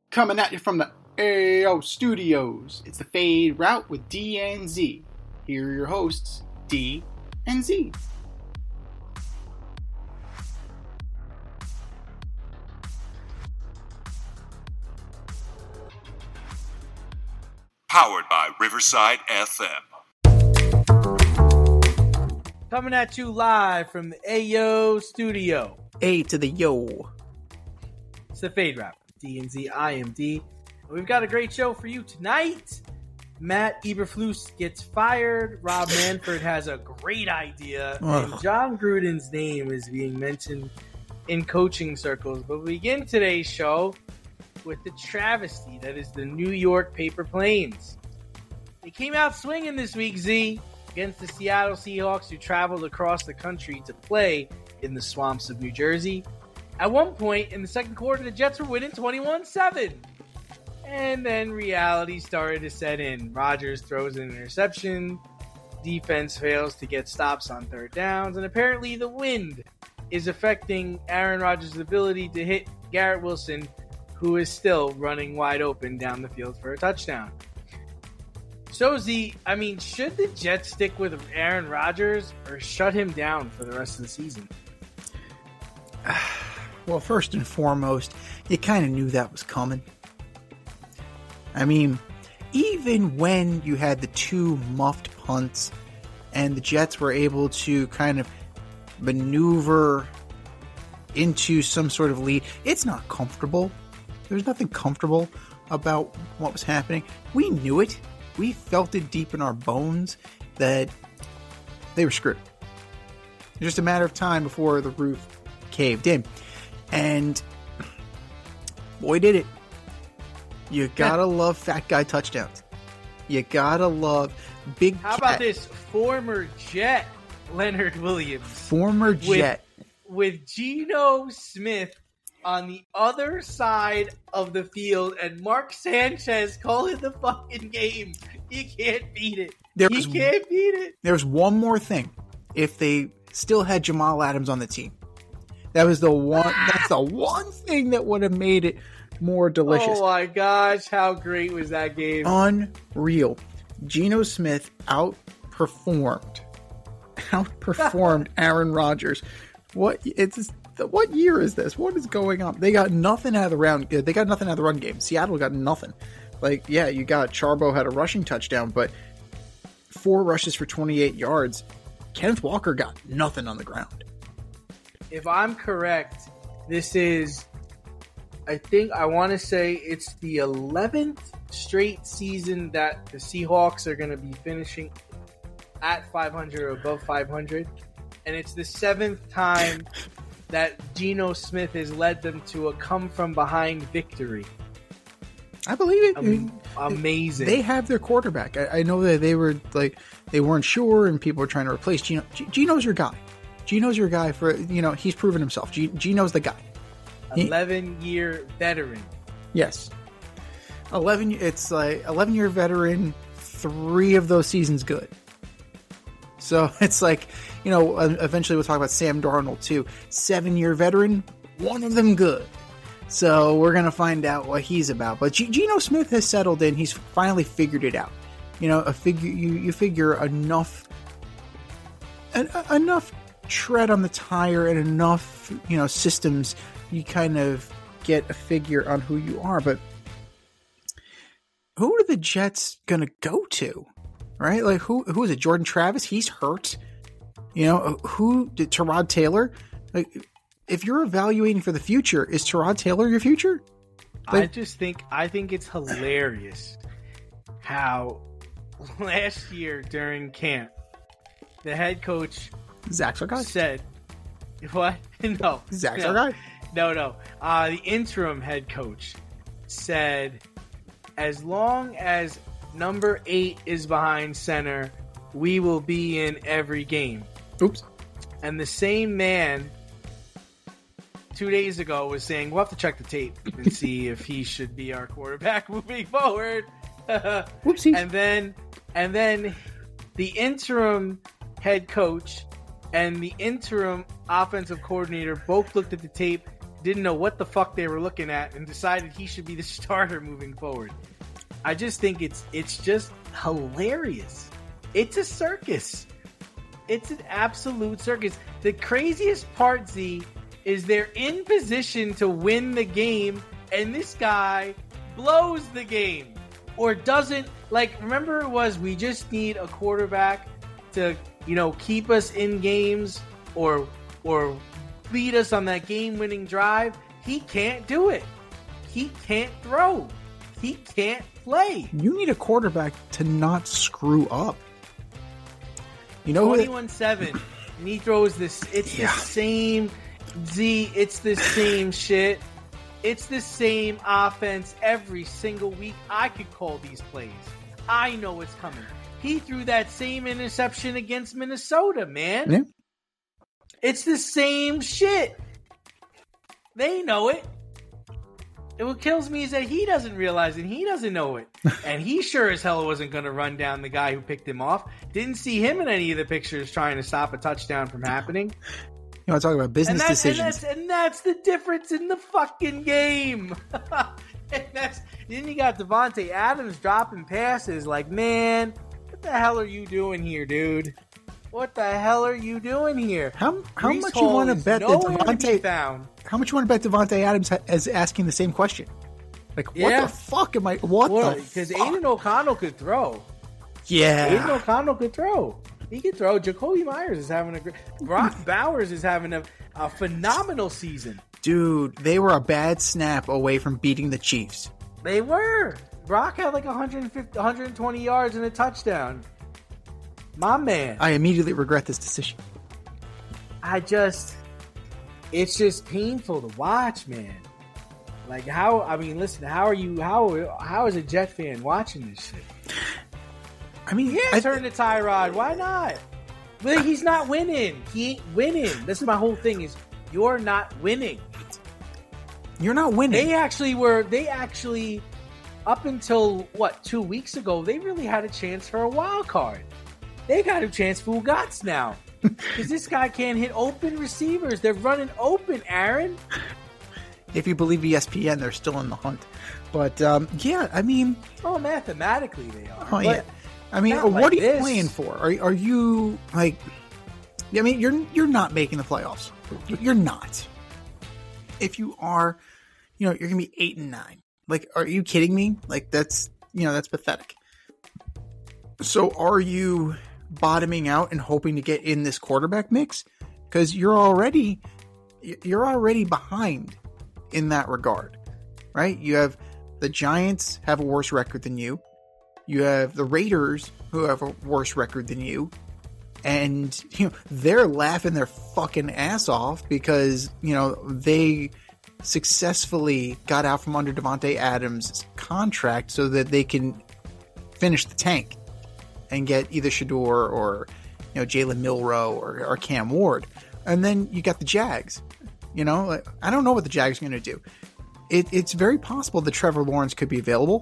Coming at you from the AO Studios, it's the Fade Route with D and Z. Here are your hosts, D and Z. Powered by Riverside FM. Coming at you live from the AO Studio. A to the yo. It's the Fade Route. D and Z, I am D. We've got a great show for you tonight. Matt Eberflus gets fired. Rob Manfred has a great idea. And John Gruden's name is being mentioned in coaching circles. But we begin today's show with the travesty that is the New York Paper Planes. They came out swinging this week, Z, against the Seattle Seahawks, who traveled across the country to play in the swamps of New Jersey. At one point in the second quarter, the Jets were winning 21-7. And then reality started to set in. Rodgers throws an interception. Defense fails to get stops on third downs. And apparently the wind is affecting Aaron Rodgers' ability to hit Garrett Wilson, who is still running wide open down the field for a touchdown. So, Z, should the Jets stick with Aaron Rodgers or shut him down for the rest of the season? Well, first and foremost, you kind of knew that was coming. Even when you had the two muffed punts and the Jets were able to kind of maneuver into some sort of lead, it's not comfortable. There's nothing comfortable about what was happening. We knew it. We felt it deep in our bones that they were screwed. It's just a matter of time before the roof caved in. And boy, did it. You gotta love fat guy touchdowns. You gotta love big How about this former Jet, Leonard Williams? Former Jet. With Geno Smith on the other side of the field and Mark Sanchez calling the fucking game. You can't beat it. Can't beat it. There's one more thing. If they still had Jamal Adams on the team. That's the one thing that would have made it more delicious. Oh my gosh, how great was that game? Unreal. Geno Smith outperformed Aaron Rodgers. What year is this? What is going on? They got nothing out of the run game. Seattle got nothing. You got Charbo had a rushing touchdown, but 4 rushes for 28 yards. Kenneth Walker got nothing on the ground. If I'm correct, this is, I want to say it's the 11th straight season that the Seahawks are going to be finishing at 500 or above 500. And it's the 7th time that Geno Smith has led them to a come-from-behind victory. I believe it. Amazing. They have their quarterback. I know that they weren't sure and people were trying to replace Geno. Geno's your guy. Geno's your guy for, he's proven himself. Geno's the guy. 11-year veteran. Yes. 11-year veteran, 3 of those seasons good. So it's eventually we'll talk about Sam Darnold too. 7-year veteran, 1 of them good. So we're going to find out what he's about. But Geno Smith has settled in. He's finally figured it out. You figure enough tread on the tire and enough, systems, you kind of get a figure on who you are. But who are the Jets going to go to? Right? Who is it? Jordan Travis? He's hurt. Who did Tyrod Taylor? If you're evaluating for the future, is Tyrod Taylor your future? I think it's hilarious how last year during camp, the head coach Zach Sargai said, "What? No, Zach Sargai. No. The interim head coach said, as long as number 8 is behind center, we will be in every game." Oops. And the same man 2 days ago was saying, we'll have to check the tape and see if he should be our quarterback moving forward. Whoopsies. And then the interim head coach and the interim offensive coordinator both looked at the tape didn't know what the fuck they were looking at and decided he should be the starter moving forward. I just think it's just hilarious. It's a circus. It's an absolute circus. The craziest part, Z, is they're in position to win the game, and this guy blows the game. Or doesn't, like, remember it was, we just need a quarterback to, keep us in games or lead us on that game-winning drive. He can't do it. He can't throw. He can't play. You need a quarterback to not screw up. 21-7, and he throws this. It's the same, Z. It's the same shit. It's the same offense every single week. I could call these plays. I know it's coming. He threw that same interception against Minnesota, man. Yeah. It's the same shit. They know it. And what kills me is that he doesn't realize it. He doesn't know it. And he sure as hell wasn't going to run down the guy who picked him off. Didn't see him in any of the pictures trying to stop a touchdown from happening. You want to talk about business decisions? And that's the difference in the fucking game. Then you got Davante Adams dropping passes like, man, what the hell are you doing here, dude? What the hell are you doing here? How much you want to bet that Davante? How much you want to bet Davante Adams is asking the same question? Like, what the fuck am I? Because Aiden O'Connell could throw. Yeah, Aiden O'Connell could throw. He could throw. Jacoby Myers is having a great. Brock Bowers is having a phenomenal season. Dude, they were a bad snap away from beating the Chiefs. They were. Brock had like 120 yards and a touchdown. My man. I immediately regret this decision. It's just painful to watch, man. Like listen, how is a Jet fan watching this shit? I mean, turn to Tyrod. Why not? But he's not winning. He ain't winning. This is my whole thing is you're not winning. You're not winning. They actually, up until, 2 weeks ago, they really had a chance for a wild card. They got a chance for Ugats now. Because this guy can't hit open receivers. They're running open, Aaron. If you believe ESPN, they're still in the hunt. But, I mean... Oh, mathematically they are. Oh, yeah. I mean, what are you playing for? Are you, like... I mean, you're not making the playoffs. You're not. If you are, you're going to be 8-9. Like, are you kidding me? Like, that's pathetic. So are you bottoming out and hoping to get in this quarterback mix? Because you're already behind in that regard, right? You have the Giants have a worse record than you. You have the Raiders who have a worse record than you. And, they're laughing their fucking ass off because, they successfully got out from under Davante Adams' contract so that they can finish the tank and get either Shador or, Jalen Milroe or Cam Ward. And then you got the Jags. I don't know what the Jags are going to do. It's very possible that Trevor Lawrence could be available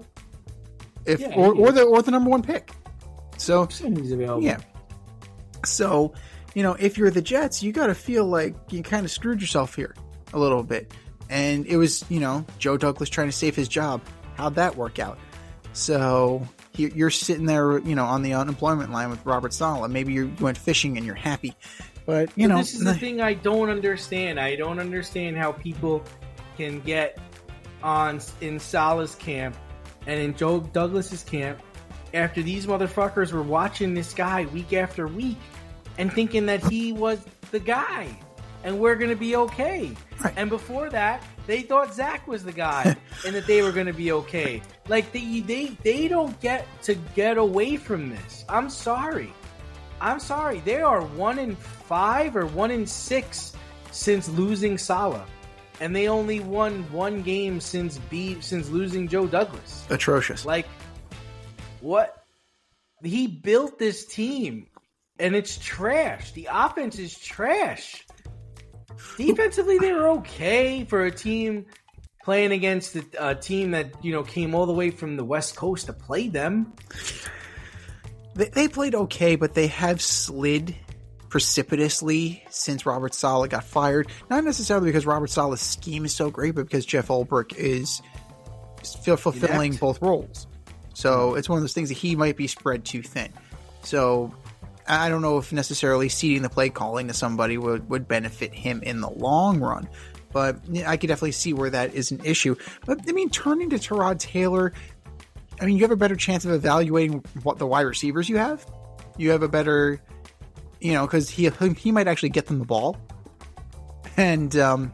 or the number one pick. So he's available. Yeah. So, if you're the Jets, you got to feel like you kind of screwed yourself here a little bit. And it was, Joe Douglas trying to save his job. How'd that work out? So you're sitting there, on the unemployment line with Robert Saleh. Maybe you went fishing and you're happy. But, this is the thing I don't understand. I don't understand how people can get in Saleh's camp and in Joe Douglas's camp after these motherfuckers were watching this guy week after week and thinking that he was the guy and we're going to be okay. Right. And before that, they thought Zach was the guy and that they were going to be okay. Like, they don't get to get away from this. I'm sorry. They are 1-5 or 1-6 since losing Saleh. And they only won one game since losing Joe Douglas. Atrocious. Like, what? He built this team, and it's trash. The offense is trash. Defensively, they were okay for a team playing against a team that, came all the way from the West Coast to play them. They played okay, but they have slid precipitously since Robert Saleh got fired. Not necessarily because Robert Saleh's scheme is so great, but because Jeff Ulbrich is fulfilling both roles. So it's one of those things that he might be spread too thin. So I don't know if necessarily ceding the play calling to somebody would benefit him in the long run. But I could definitely see where that is an issue. But, I mean, turning to Tyrod Taylor, I mean, you have a better chance of evaluating what the wide receivers you have. You have a better, because he might actually get them the ball. And,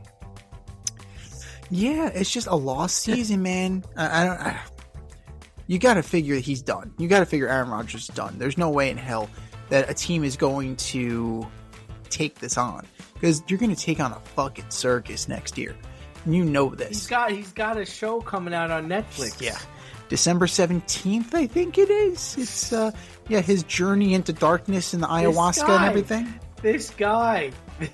yeah, it's just a lost season, man. You got to figure that he's done. You got to figure Aaron Rodgers is done. There's no way in hell that a team is going to take this on, because you're going to take on a fucking circus next year. You know this. He's got a show coming out on Netflix. Yeah, December 17th, I think it is. It's his journey into darkness and the ayahuasca and everything. This guy,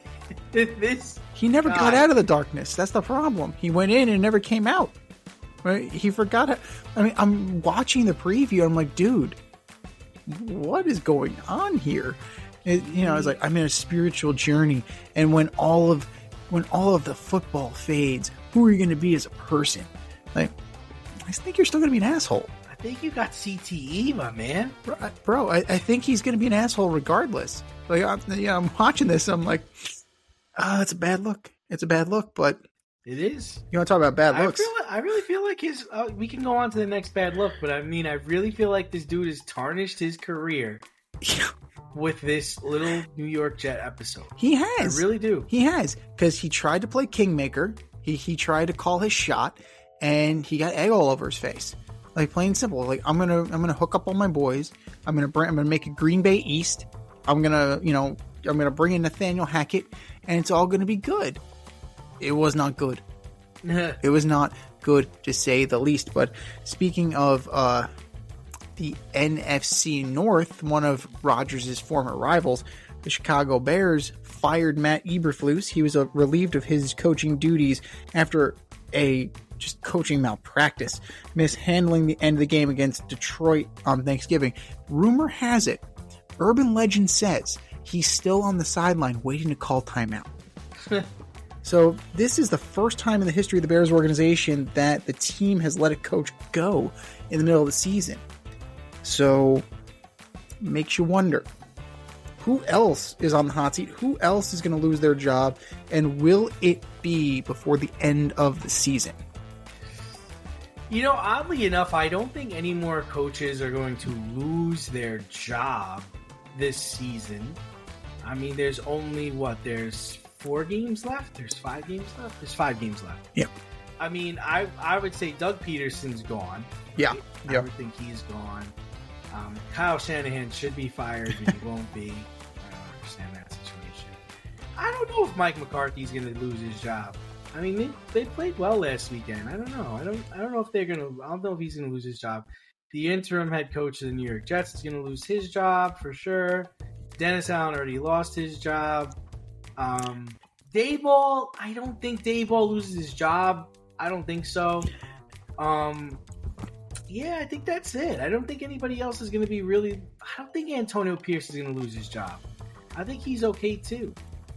he never got out of the darkness. That's the problem. He went in and never came out. Right? He forgot it. I mean, I'm watching the preview. I'm like, dude, what is going on here? It's like I'm in a spiritual journey, and when all of the football fades, who are you going to be as a person? Like, I think you're still going to be an asshole. I think you got CTE, my man. Bro, I think he's going to be an asshole regardless. Like, I'm watching this. I'm like, it's a bad look. It's a bad look, but it is. You want to talk about bad looks? I really feel like his. We can go on to the next bad look, but I mean, I really feel like this dude has tarnished his career. With this little New York Jet episode. He has. I really do. He has. Because he tried to play Kingmaker. He tried to call his shot, and he got egg all over his face. Like, plain and simple. Like, I'm gonna hook up all my boys. I'm gonna make it Green Bay East. I'm gonna bring in Nathaniel Hackett, and it's all gonna be good. It was not good. It was not good, to say the least. But speaking of the NFC North, one of Rodgers' former rivals, the Chicago Bears, fired Matt Eberflus. He was relieved of his coaching duties after a just coaching malpractice, mishandling the end of the game against Detroit on Thanksgiving. Rumor has it, urban legend says, he's still on the sideline waiting to call timeout. So this is the first time in the history of the Bears organization that the team has let a coach go in the middle of the season. So, makes you wonder, who else is on the hot seat? Who else is going to lose their job? And will it be before the end of the season? Oddly enough, I don't think any more coaches are going to lose their job this season. I mean, there's only, there's 4 games left? There's 5 games left? There's 5 games left. Yeah. I mean, I would say Doug Peterson's gone. Yeah. I would think he's gone. Kyle Shanahan should be fired, but he won't be. I don't understand that situation. I don't know if Mike McCarthy's going to lose his job. I mean, they played well last weekend. I don't know. I don't know if they're going to. I don't know if he's going to lose his job. The interim head coach of the New York Jets is going to lose his job for sure. Dennis Allen already lost his job. Daboll, I don't think Daboll loses his job. I don't think so. Yeah, I think that's it. I don't think anybody else is going to be really... I don't think Antonio Pierce is going to lose his job. I think he's okay, too.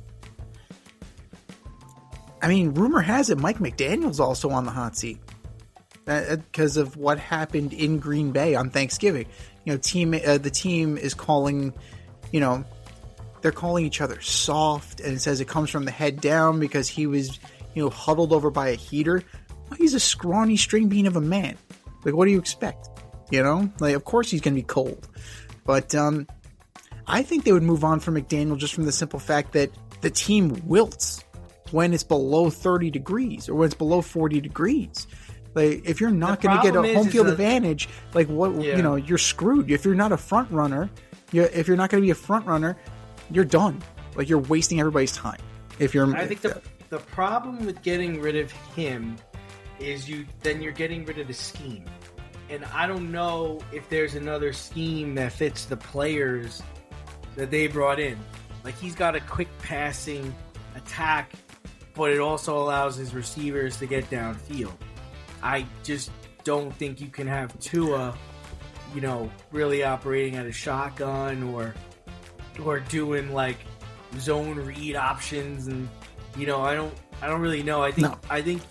I mean, rumor has it Mike McDaniel's also on the hot seat. Because of what happened in Green Bay on Thanksgiving. The team is calling... they're calling each other soft, and it says it comes from the head down because he was, huddled over by a heater. Well, he's a scrawny string bean of a man. Like, what do you expect? Of course he's going to be cold. But I think they would move on from McDaniel just from the simple fact that the team wilts when it's below 30 degrees or when it's below 40 degrees. Like, if you're not going to get a home field advantage, like, what, you're screwed. If you're not a front runner, if you're not going to be a front runner, you're done. Like, you're wasting everybody's time. I think the problem with getting rid of him is you're getting rid of the scheme. And I don't know if there's another scheme that fits the players that they brought in. Like, he's got a quick passing attack, but it also allows his receivers to get downfield. I just don't think you can have Tua, really operating at a shotgun or doing like zone read options, and I don't really know. I think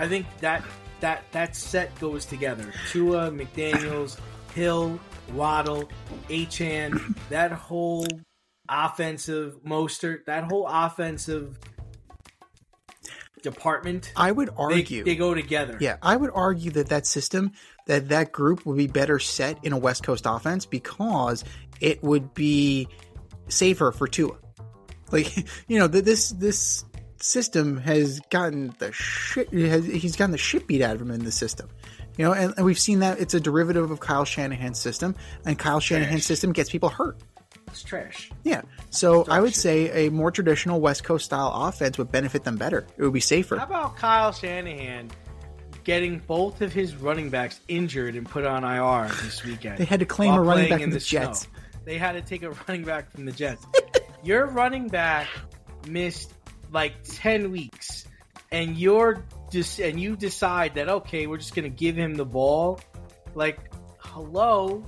that set goes together. Tua, McDaniels, Hill, Waddle, Achane, that whole offensive Mostert, that whole offensive department. I would argue they go together. Yeah, I would argue that system, that group would be better set in a West Coast offense because it would be safer for Tua. Like, this system has gotten the shit. He's gotten the shit beat out of him in the system. And we've seen that it's a derivative of Kyle Shanahan's system, and Kyle Shanahan's system gets people hurt. It's trash. Yeah. So I would say a more traditional West Coast style offense would benefit them better. It would be safer. How about Kyle Shanahan getting both of his running backs injured and put on IR this weekend? They had to claim a running back from the Jets. They had to take a running back from the Jets. Your running back missed like 10 weeks, and you decide that, okay, we're just going to give him the ball. Like, hello.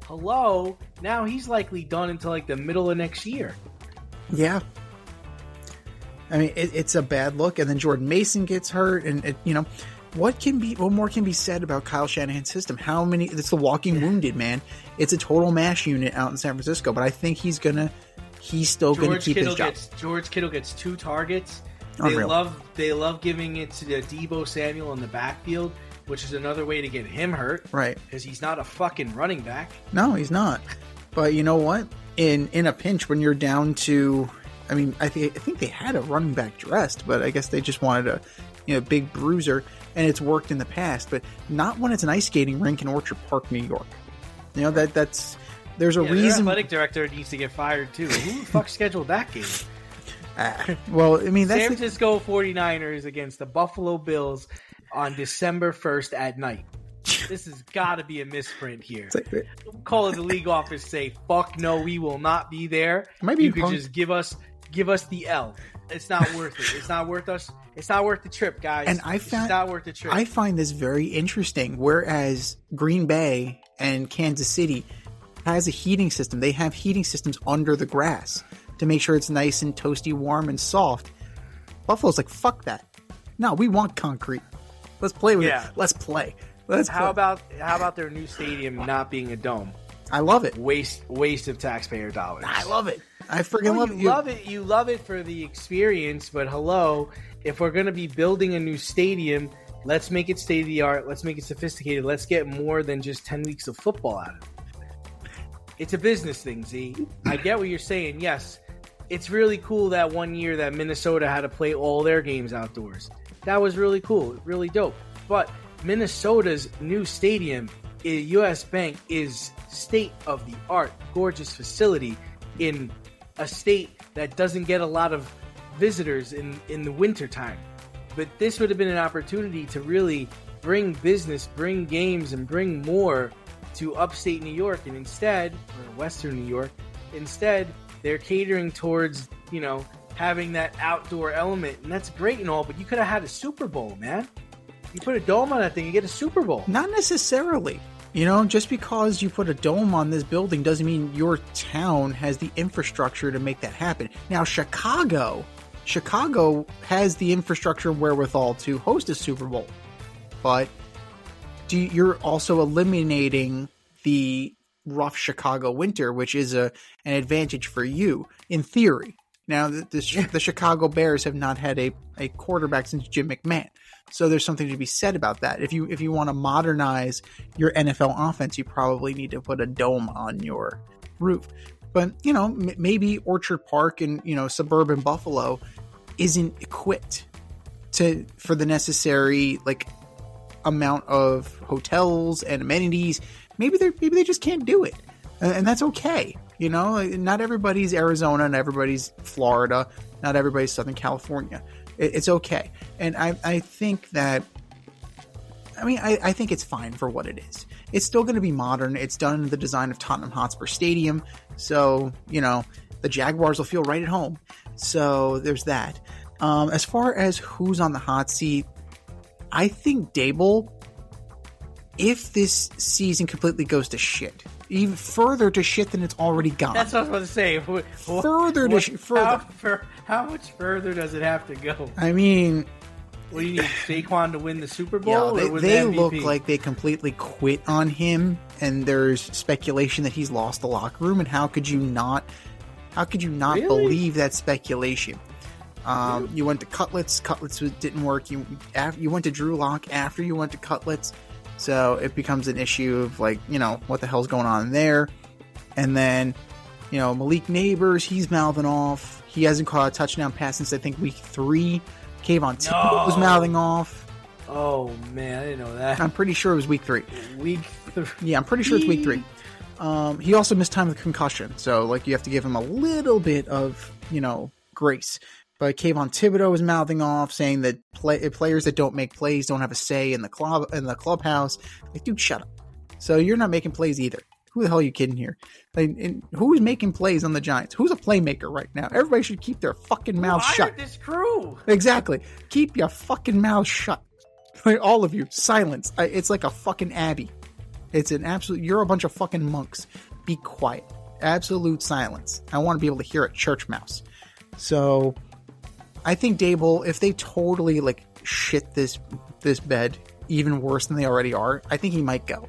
Now he's likely done until like the middle of next year. Yeah. I mean, it's a bad look. And then Jordan Mason gets hurt, and what more can be said about Kyle Shanahan's system? It's the walking wounded, man. It's a total mash unit out in San Francisco, but I think he's still going to keep his job. George Kittle gets 2 targets. Unreal. They love giving it to Deebo Samuel in the backfield, which is another way to get him hurt. Right. Because he's not a fucking running back. No, he's not. But you know what? In a pinch, when you're down to, I mean, I think they had a running back dressed, but I guess they just wanted a big bruiser, and it's worked in the past, but not when it's an ice skating rink in Orchard Park, New York. There's a reason. Their athletic director needs to get fired too. Who the fuck scheduled that game? Well, I mean, that's San Francisco 49ers against the Buffalo Bills on December 1st at night. This has got to be a misprint here. Call the league office, say, fuck no, we will not be there. You could just give us the L. It's not worth it. It's not worth us. It's not worth the trip, guys. And it's not worth the trip. I find this very interesting. Whereas Green Bay and Kansas City has a heating system. They have heating systems under the grass to make sure it's nice and toasty, warm, and soft. Buffalo's like, fuck that. No, we want concrete. Let's play with it. Let's play. How about their new stadium not being a dome? I love it. Waste of taxpayer dollars. I love it. I freaking love it. You love it for the experience, but hello, if we're going to be building a new stadium, let's make it state of the art. Let's make it sophisticated. Let's get more than just 10 weeks of football out of it. It's a business thing, Z. I get what you're saying. Yes, it's really cool that one year that Minnesota had to play all their games outdoors. That was really cool, really dope. But Minnesota's new stadium, US Bank, is state-of-the-art, gorgeous facility in a state that doesn't get a lot of visitors in the wintertime. But this would have been an opportunity to really bring business, bring games, and bring more to upstate New York. And instead, or Western New York, they're catering towards, having that outdoor element. And that's great and all, but you could have had a Super Bowl, man. You put a dome on that thing, you get a Super Bowl. Not necessarily. Just because you put a dome on this building doesn't mean your town has the infrastructure to make that happen. Now, Chicago has the infrastructure and wherewithal to host a Super Bowl. But you're also eliminating the rough Chicago winter, which is an advantage for you, in theory. Now, the Chicago Bears have not had a quarterback since Jim McMahon. So there's something to be said about that. If you want to modernize your NFL offense, you probably need to put a dome on your roof. But, maybe Orchard Park and, suburban Buffalo isn't equipped for the necessary, amount of hotels and amenities. Maybe they just can't do it. And that's okay. Not everybody's Arizona, not everybody's Florida, not everybody's Southern California. It's okay. And I think that, I think it's fine for what it is. It's still going to be modern. It's done in the design of Tottenham Hotspur Stadium. So, the Jaguars will feel right at home. So there's that. As far as who's on the hot seat, I think Dable if this season completely goes to shit, even further to shit than it's already gone. That's what I was going to say. Further. How much further does it have to go? I mean, what do you need, Saquon to win the Super Bowl? yeah, or with they MVP? look like they completely quit on him, and there's speculation that he's lost the locker room. And how could you not Really? believe that speculation? You went to Cutlets. Cutlets didn't work. You went to Drew Lock after you went to Cutlets. So it becomes an issue of, like, what the hell's going on there. And then, Malik Neighbors, he's mouthing off. He hasn't caught a touchdown pass since, I think, week 3. Kayvon Thibodeaux was mouthing off. Oh, man, I didn't know that. I'm pretty sure it was week 3. Week 3. Yeah, I'm pretty sure it's week 3. He also missed time with concussion. So, like, you have to give him a little bit of, grace. But Kayvon Thibodeaux was mouthing off, saying that players that don't make plays don't have a say in the clubhouse. Like, dude, shut up. So you're not making plays either. Who the hell are you kidding here? Like, who's making plays on the Giants? Who's a playmaker right now? Everybody should keep their fucking mouths shut. This crew. Exactly. Keep your fucking mouths shut. Like, all of you, silence. It's like a fucking abbey. It's an absolute. You're a bunch of fucking monks. Be quiet. Absolute silence. I want to be able to hear a church mouse. So I think Daboll, if they totally like shit this bed even worse than they already are, I think he might go.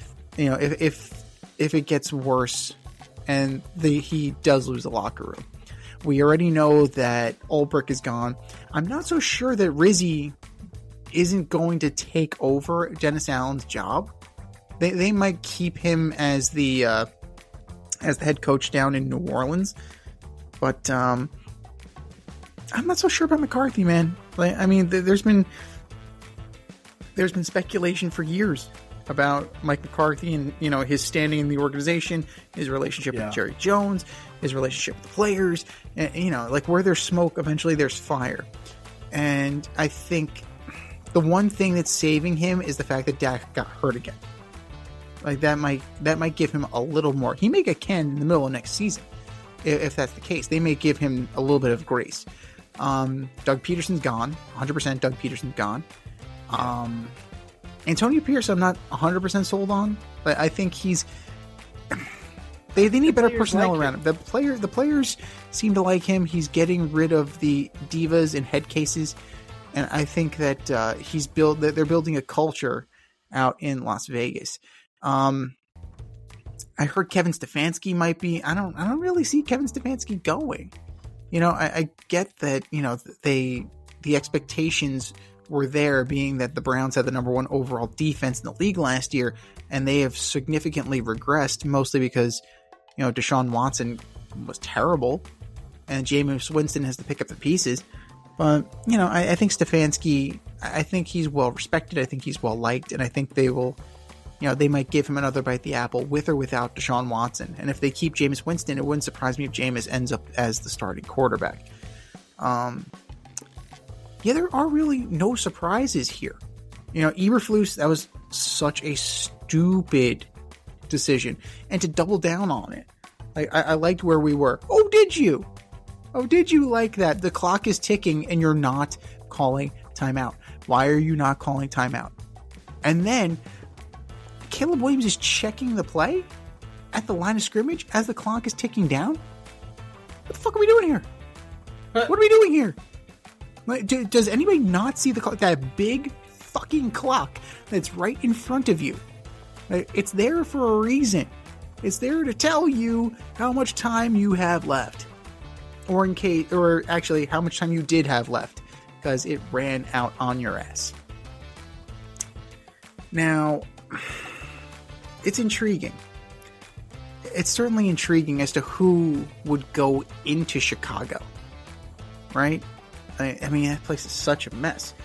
If it gets worse and he does lose the locker room. We already know that Ulbrich is gone. I'm not so sure that Rizzi isn't going to take over Dennis Allen's job. They might keep him as the head coach down in New Orleans, but I'm not so sure about McCarthy, man. Like, I mean, there's been speculation for years about Mike McCarthy and his standing in the organization, his relationship with Jerry Jones, his relationship with the players, and like, where there's smoke, eventually there's fire. And I think the one thing that's saving him is the fact that Dak got hurt again. Like, that might give him a little more. He may get canned in the middle of next season. If that's the case, they may give him a little bit of grace. Doug Peterson's gone. 100% Doug Peterson's gone. Antonio Pierce, I'm not 100% sold on, but I think he's. They need better personnel around him. The players seem to like him. He's getting rid of the divas and head cases, and I think that they're building a culture out in Las Vegas. I heard Kevin Stefanski might be. I don't really see Kevin Stefanski going. I get that. The expectations were there, being that the Browns had the number 1 overall defense in the league last year, and they have significantly regressed, mostly because Deshaun Watson was terrible, and Jameis Winston has to pick up the pieces. But I think Stefanski. I think he's well respected. I think he's well liked, and I think they will. They might give him another bite at the apple with or without Deshaun Watson. And if they keep Jameis Winston, it wouldn't surprise me if Jameis ends up as the starting quarterback. There are really no surprises here. Eberflus, that was such a stupid decision. And to double down on it. I liked where we were. Oh, did you? Oh, did you like that? The clock is ticking and you're not calling timeout. Why are you not calling timeout? And then Caleb Williams is checking the play at the line of scrimmage as the clock is ticking down? What the fuck are we doing here? What are we doing here? Does anybody not see the clock? That big fucking clock that's right in front of you. It's there for a reason. It's there to tell you how much time you have left. Or actually how much time you did have left, because it ran out on your ass. Now, it's intriguing. It's certainly intriguing as to who would go into Chicago, right? I mean, that place is such a mess.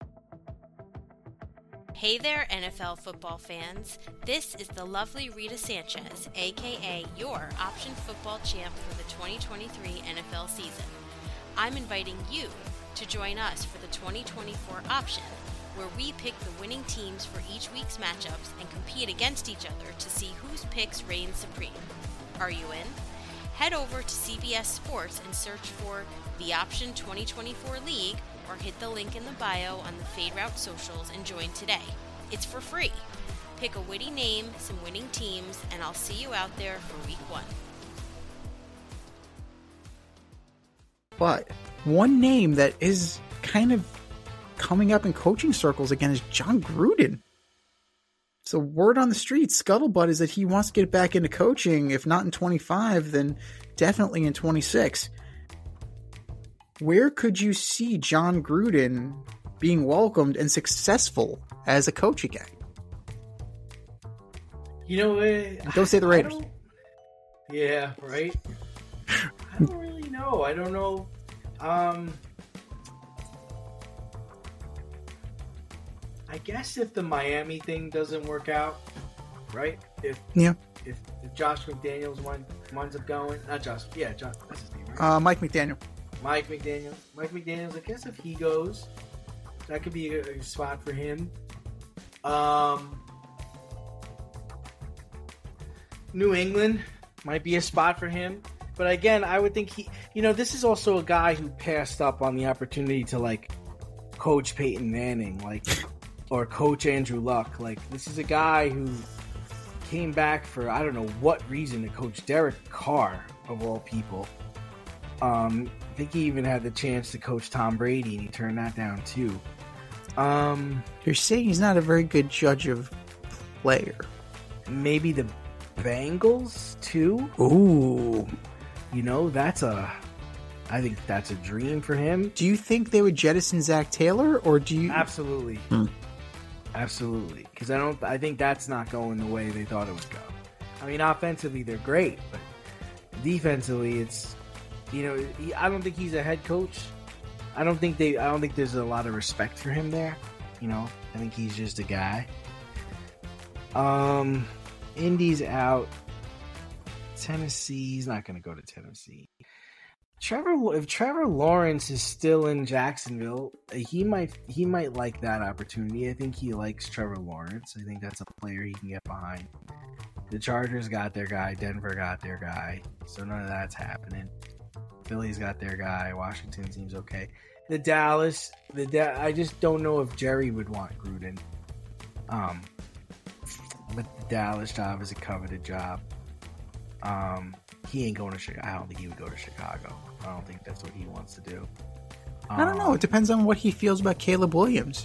Hey there, NFL football fans. This is the lovely Rita Sanchez, aka your option football champ for the 2023 NFL season. I'm inviting you to join us for the 2024 option, where we pick the winning teams for each week's matchups and compete against each other to see whose picks reign supreme. Are you in? Head over to CBS Sports and search for the Option 2024 League, or hit the link in the bio on the Fade Route socials and join today. It's for free. Pick a witty name, some winning teams, and I'll see you out there for week 1. But one name that is kind of coming up in coaching circles again is John Gruden. So word on the street, scuttlebutt, is that he wants to get back into coaching. If not in 25, then definitely in 26. Where could you see John Gruden being welcomed and successful as a coach again? You know, don't say the Raiders. Yeah, right. I don't really know. I don't know. I guess if the Miami thing doesn't work out, right? If Josh McDaniels winds up going, not Josh, Josh, that's his name, right? Mike McDaniel. Mike McDaniels. I guess if he goes, that could be a spot for him. New England might be a spot for him. But again, I would think this is also a guy who passed up on the opportunity to, like, coach Peyton Manning, like, or coach Andrew Luck. Like, this is a guy who came back for, I don't know what reason, to coach Derek Carr, of all people. I think he even had the chance to coach Tom Brady, and he turned that down too. You're saying he's not a very good judge of player. Maybe the Bengals too. Ooh, I think that's a dream for him. Do you think they would jettison Zach Taylor, or do you? Absolutely, absolutely. Because I think that's not going the way they thought it would go. I mean, offensively they're great, but defensively, it's. I don't think he's a head coach. I don't think there's a lot of respect for him there. I think he's just a guy. Indy's out. Tennessee's not going to go to Tennessee. If Trevor Lawrence is still in Jacksonville, he might like that opportunity. I think he likes Trevor Lawrence. I think that's a player he can get behind. The Chargers got their guy. Denver got their guy. So none of that's happening. Philly's got their guy. Washington seems okay. The Dallas, I just don't know if Jerry would want Gruden. But the Dallas job is a coveted job. He ain't going to Chicago. I don't think he would go to Chicago. I don't think that's what he wants to do. I don't know. It depends on what he feels about Caleb Williams.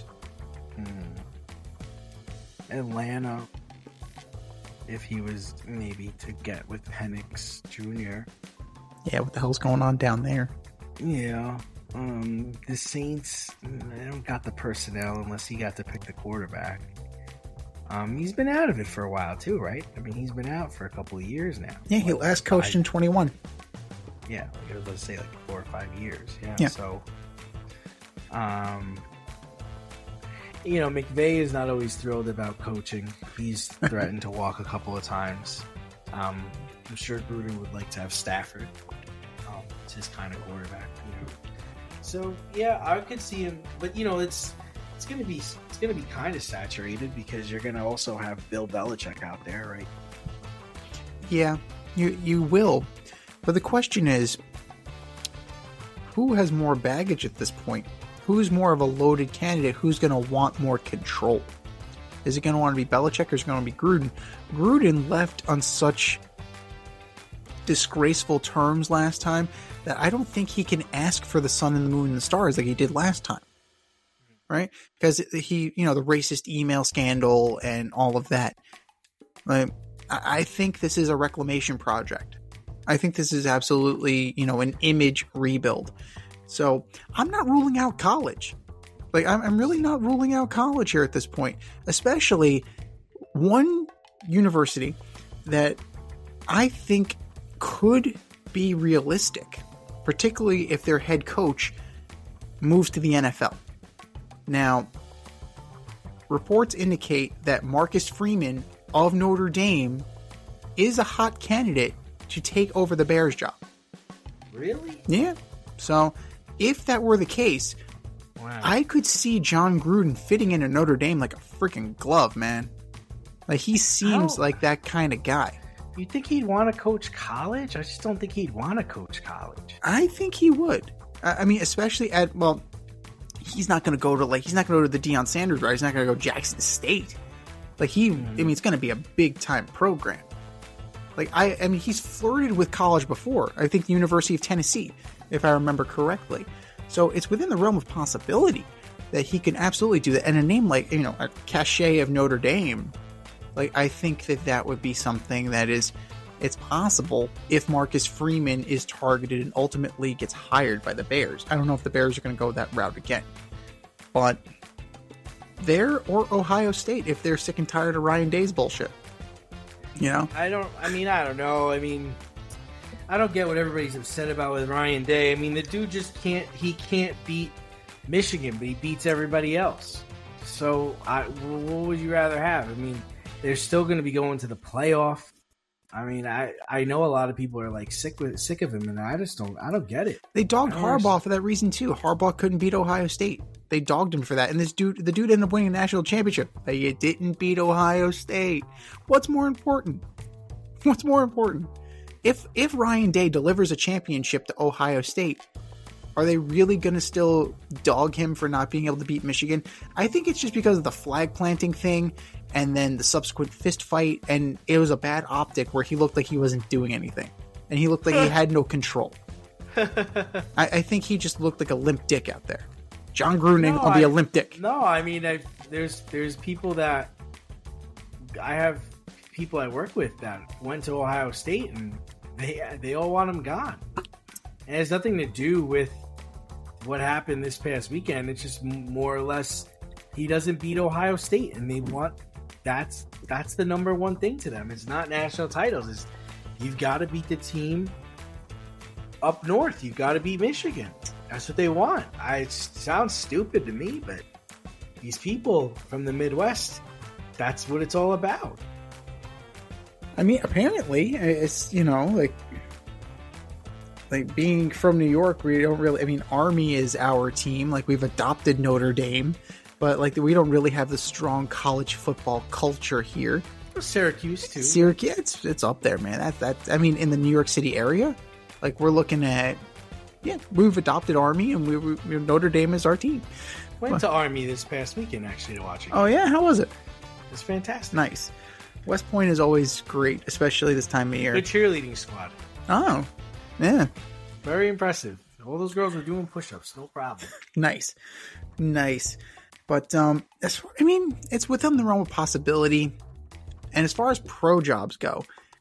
Atlanta, if he was maybe to get with Penix Jr. Yeah, what the hell's going on down there? Yeah. The Saints, they don't got the personnel unless he got to pick the quarterback. He's been out of it for a while too, right? I mean, he's been out for a couple of years now. Yeah, he last coached in 21. Yeah, I was going to say like 4 or 5 years. Yeah. So, McVay is not always thrilled about coaching. He's threatened to walk a couple of times. I'm sure Gruden would like to have Stafford. It's his kind of quarterback, So yeah, I could see him, but it's gonna be kind of saturated because you're gonna also have Bill Belichick out there, right? Yeah, you will. But the question is, who has more baggage at this point? Who's more of a loaded candidate? Who's going to want more control? Is it going to want to be Belichick or is it going to be Gruden? Gruden left on such disgraceful terms last time that I don't think he can ask for the sun and the moon and the stars like he did last time. Right? Because he, the racist email scandal and all of that. I think this is a reclamation project. I think this is absolutely, an image rebuild. So I'm not ruling out college. I'm really not ruling out college here at this point, especially one university that I think could be realistic, particularly if their head coach moves to the NFL. Now, reports indicate that Marcus Freeman of Notre Dame is a hot candidate to take over the Bears job. Really? Yeah. So, if that were the case, wow. I could see John Gruden fitting into Notre Dame like a freaking glove, man. Like, he seems like that kind of guy. You think he'd want to coach college? I just don't think he'd want to coach college. I think he would. I mean, especially he's not going to go to the Deion Sanders route. He's not going to go Jackson State. Like I mean, it's going to be a big time program. Like I mean, he's flirted with college before. I think the University of Tennessee, if I remember correctly. So it's within the realm of possibility that he can absolutely do that. And a name like, you know, a cachet of Notre Dame, like I think that would be something that it's possible if Marcus Freeman is targeted and ultimately gets hired by the Bears. I don't know if the Bears are going to go that route again, but there or Ohio State if they're sick and tired of Ryan Day's bullshit. You know? I don't know. I mean, I don't get what everybody's upset about with Ryan Day. I mean, the dude just can't beat Michigan, but he beats everybody else. So what would you rather have? I mean, they're still going to be going to the playoff. I mean, I know a lot of people are like sick of him, and I don't get it. They dogged Harbaugh for that reason too. Harbaugh couldn't beat Ohio State. They dogged him for that, and the dude ended up winning a national championship. They didn't beat Ohio State. What's more important? If Ryan Day delivers a championship to Ohio State, are they really going to still dog him for not being able to beat Michigan? I think it's just because of the flag planting thing and then the subsequent fist fight, and it was a bad optic where he looked like he wasn't doing anything. And he looked like he had no control. I think he just looked like a limp dick out there. John Gruden will be a limp dick. No, I mean, there's people that... I have people I work with that went to Ohio State, and they all want him gone. And it has nothing to do with what happened this past weekend. It's just more or less he doesn't beat Ohio State, and they want that's the number one thing to them. It's not national titles. It's you've got to beat the team up north. You've got to beat Michigan. That's what they want. It sounds stupid to me, but these people from the Midwest, that's what it's all about. I mean, apparently, it's, you know, like being from New York, we don't really, I mean, Army is our team. Like, we've adopted Notre Dame, but like we don't really have the strong college football culture here. Syracuse too. Syracuse, it's up there, man. That's I mean, in the New York City area, like we're looking at, yeah, we've adopted Army, and we Notre Dame is our team. Went to Army this past weekend actually to watch it. Oh yeah, how was it? It's fantastic. Nice. West Point is always great, especially this time of year. Good cheerleading squad. Oh, yeah. Very impressive. All those girls were doing push-ups, no problem. Nice. But I mean, it's within the realm of possibility. And as far as pro jobs go,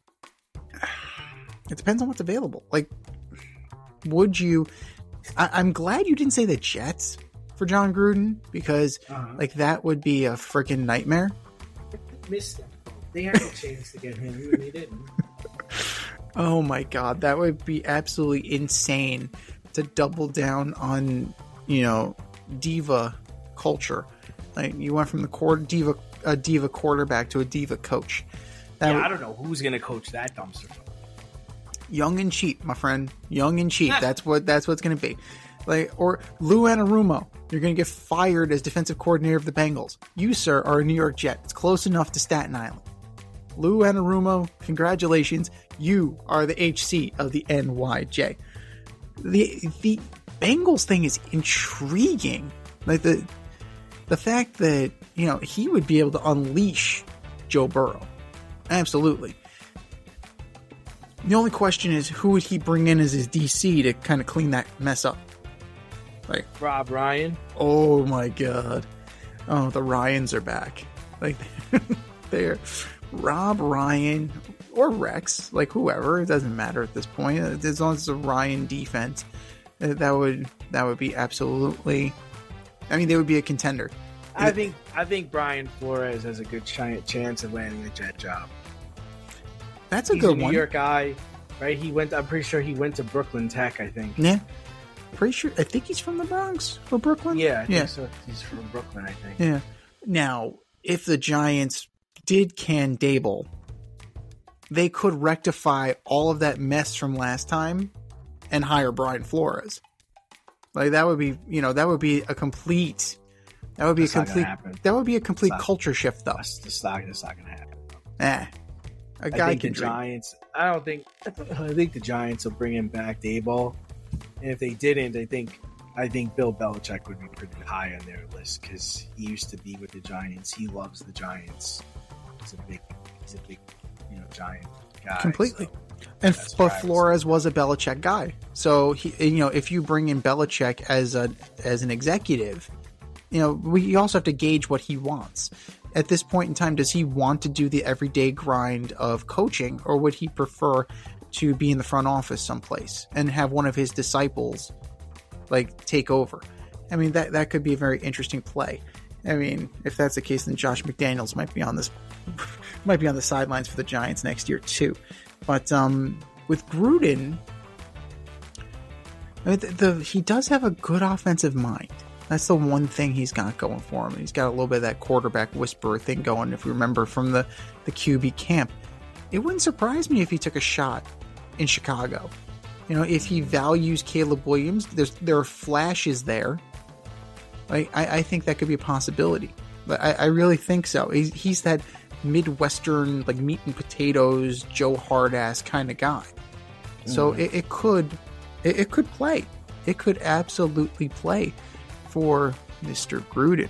it depends on what's available. Like, would you? I'm glad you didn't say the Jets for John Gruden, because like that would be a freaking nightmare. Missed them. They had no chance to get him, and they didn't. Oh my god, that would be absolutely insane to double down on, you know, diva culture. Like, you went from the diva quarterback to a diva coach. I don't know who's going to coach that dumpster. Young and cheap, my friend. Young and cheap. That's what it's going to be. Like, or Lou Anarumo, you're going to get fired as defensive coordinator of the Bengals. You, sir, are a New York Jet. It's close enough to Staten Island. Lou Anarumo, congratulations. You are the HC of the NYJ. The Bengals thing is intriguing. Like the fact that, you know, he would be able to unleash Joe Burrow. Absolutely. The only question is, who would he bring in as his DC to kind of clean that mess up? Like Rob Ryan. Oh my god. Oh, the Ryans are back. Like they're Rob Ryan or Rex, like whoever, it doesn't matter at this point. As long as it's a Ryan defense, that would be absolutely. I mean, they would be a contender. I think Brian Flores has a good chance of landing the Jet job. That's a He's good a New one. York guy, right? I'm pretty sure he went to Brooklyn Tech. I think. Yeah, pretty sure. I think he's from the Bronx or Brooklyn. Yeah, I think so. He's from Brooklyn, I think. Yeah. Now, if the Giants did can Dable, they could rectify all of that mess from last time and hire Brian Flores. Like, that would be, you know, that would be a complete culture shift, though. It's not going to happen. A guy I think can the Giants. I think the Giants will bring him back, Daboll. And if they didn't, I think Bill Belichick would be pretty high on their list because he used to be with the Giants. He loves the Giants. he's a big, giant guy. Completely. So But Flores was a Belichick guy. So, if you bring in Belichick as an executive, we also have to gauge what he wants. At this point in time, does he want to do the everyday grind of coaching, or would he prefer to be in the front office someplace and have one of his disciples take over? I mean, that could be a very interesting play. I mean, if that's the case, then Josh McDaniels might be on the sidelines for the Giants next year too. But with Gruden, I mean, he does have a good offensive mind. That's the one thing he's got going for him. He's got a little bit of that quarterback whisperer thing going, if you remember from the QB camp. It wouldn't surprise me if he took a shot in Chicago. If he values Caleb Williams, there are flashes there. I think that could be a possibility. But I really think so. He's that Midwestern, meat and potatoes, Joe Hard-ass kind of guy. So it could play. It could absolutely play for Mr. Gruden.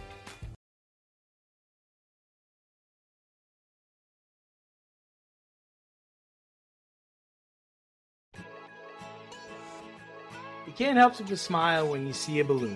You can't help but smile when you see a balloon.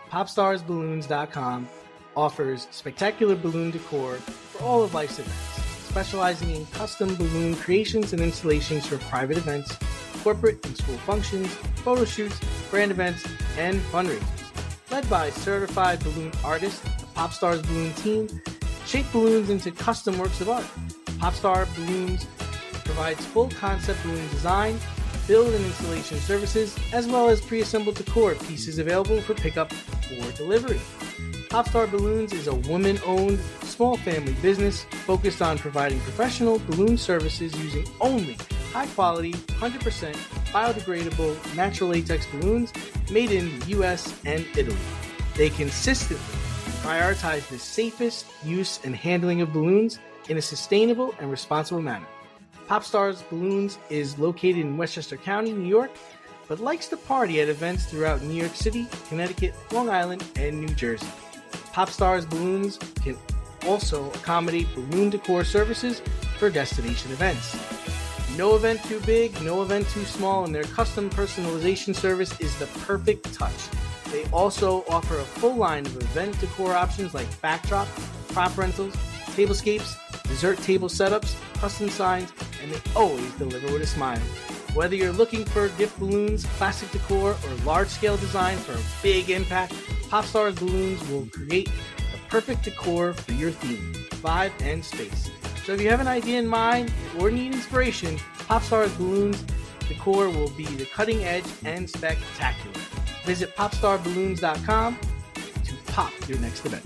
PopstarsBalloons.com offers spectacular balloon decor for all of life's events, specializing in custom balloon creations and installations for private events, corporate and school functions, photo shoots, brand events, and fundraisers. Led by certified balloon artists, the Popstars Balloon team shape balloons into custom works of art. Popstar Balloons provides full concept balloon design, build and installation services, as well as pre-assembled decor pieces available for pickup or delivery. Popstar Balloons is a woman-owned, small family business focused on providing professional balloon services using only high-quality, 100% biodegradable natural latex balloons made in the U.S. and Italy. They consistently prioritize the safest use and handling of balloons in a sustainable and responsible manner. Popstars Balloons is located in Westchester County, New York, but likes to party at events throughout New York City, Connecticut, Long Island, and New Jersey. Popstars Balloons can also accommodate balloon decor services for destination events. No event too big, no event too small, and their custom personalization service is the perfect touch. They also offer a full line of event decor options like backdrop, prop rentals, tablescapes, dessert table setups, custom signs, and they always deliver with a smile. Whether you're looking for gift balloons, classic decor, or large-scale design for a big impact, Popstars Balloons will create the perfect decor for your theme, vibe, and space. So if you have an idea in mind or need inspiration, Popstars Balloons decor will be the cutting edge and spectacular. Visit popstarballoons.com to pop your next event.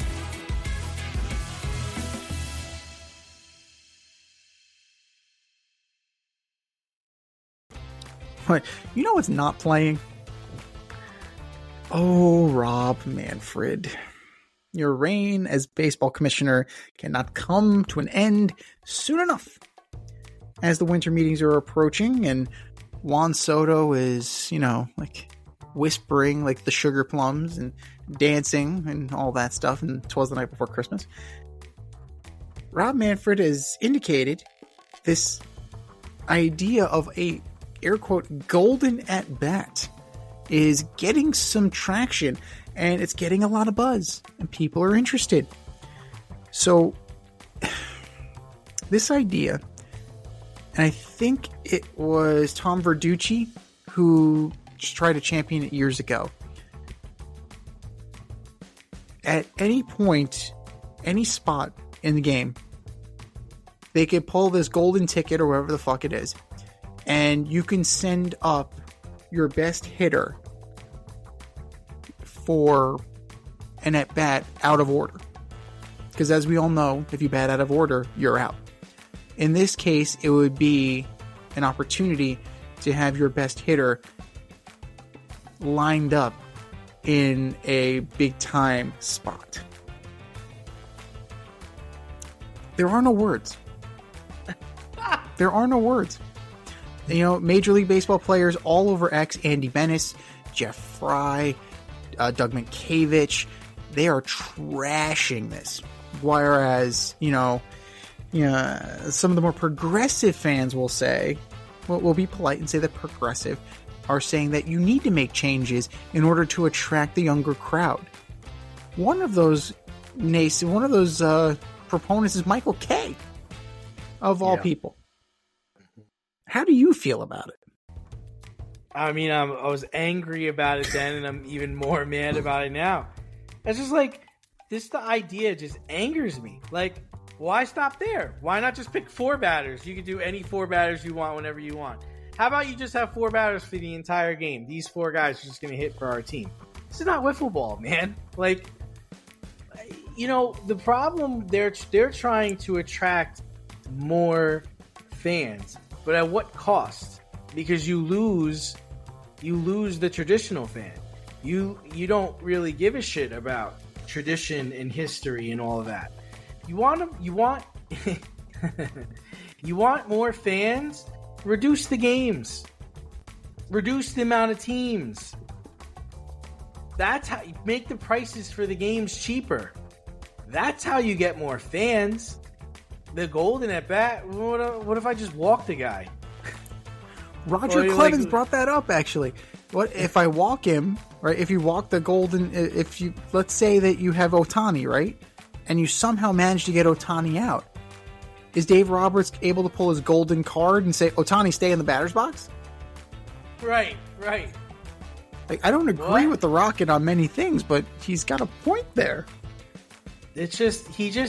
You know what's not playing? Oh, Rob Manfred. Your reign as baseball commissioner cannot come to an end soon enough. As the winter meetings are approaching and Juan Soto is, whispering like the sugar plums and dancing and all that stuff, and 'twas the night before Christmas, Rob Manfred has indicated this idea of a air quote golden at bat is getting some traction, and it's getting a lot of buzz, and people are interested. So this idea, and I think it was Tom Verducci who tried to champion it years ago. At any point, any spot in the game, they could pull this golden ticket or whatever the fuck it is, and you can send up your best hitter for an at-bat out of order. Because as we all know, if you bat out of order, you're out. In this case, it would be an opportunity to have your best hitter lined up in a big-time spot. There are no words. There are no words. Major League Baseball players all over X, Andy Benes, Jeff Fry, Doug Mientkiewicz, they are trashing this. Whereas, some of the more progressive fans will say, we'll be polite and say that progressive are saying that you need to make changes in order to attract the younger crowd. One of those proponents is Michael Kay, of all people. How do you feel about it? I mean, I was angry about it then, and I'm even more mad about it now. It's just like, the idea just angers me. Like, why stop there? Why not just pick 4 batters? You can do any 4 batters you want whenever you want. How about you just have 4 batters for the entire game? These 4 guys are just going to hit for our team. This is not wiffle ball, man. Like, the problem, they're trying to attract more fans, but at what cost? Because you lose the traditional fan. You don't really give a shit about tradition and history and all of that. You want more fans? Reduce the games. Reduce the amount of teams. That's how you make the prices for the games cheaper. That's how you get more fans. The golden at bat. What if I just walk the guy? Roger Clemens brought that up, actually. What if I walk him, right? If you walk the golden, let's say that you have Ohtani, right? And you somehow manage to get Ohtani out. Is Dave Roberts able to pull his golden card and say, Ohtani, stay in the batter's box? Right. Like, I don't agree with the Rocket on many things, but he's got a point there. It's just,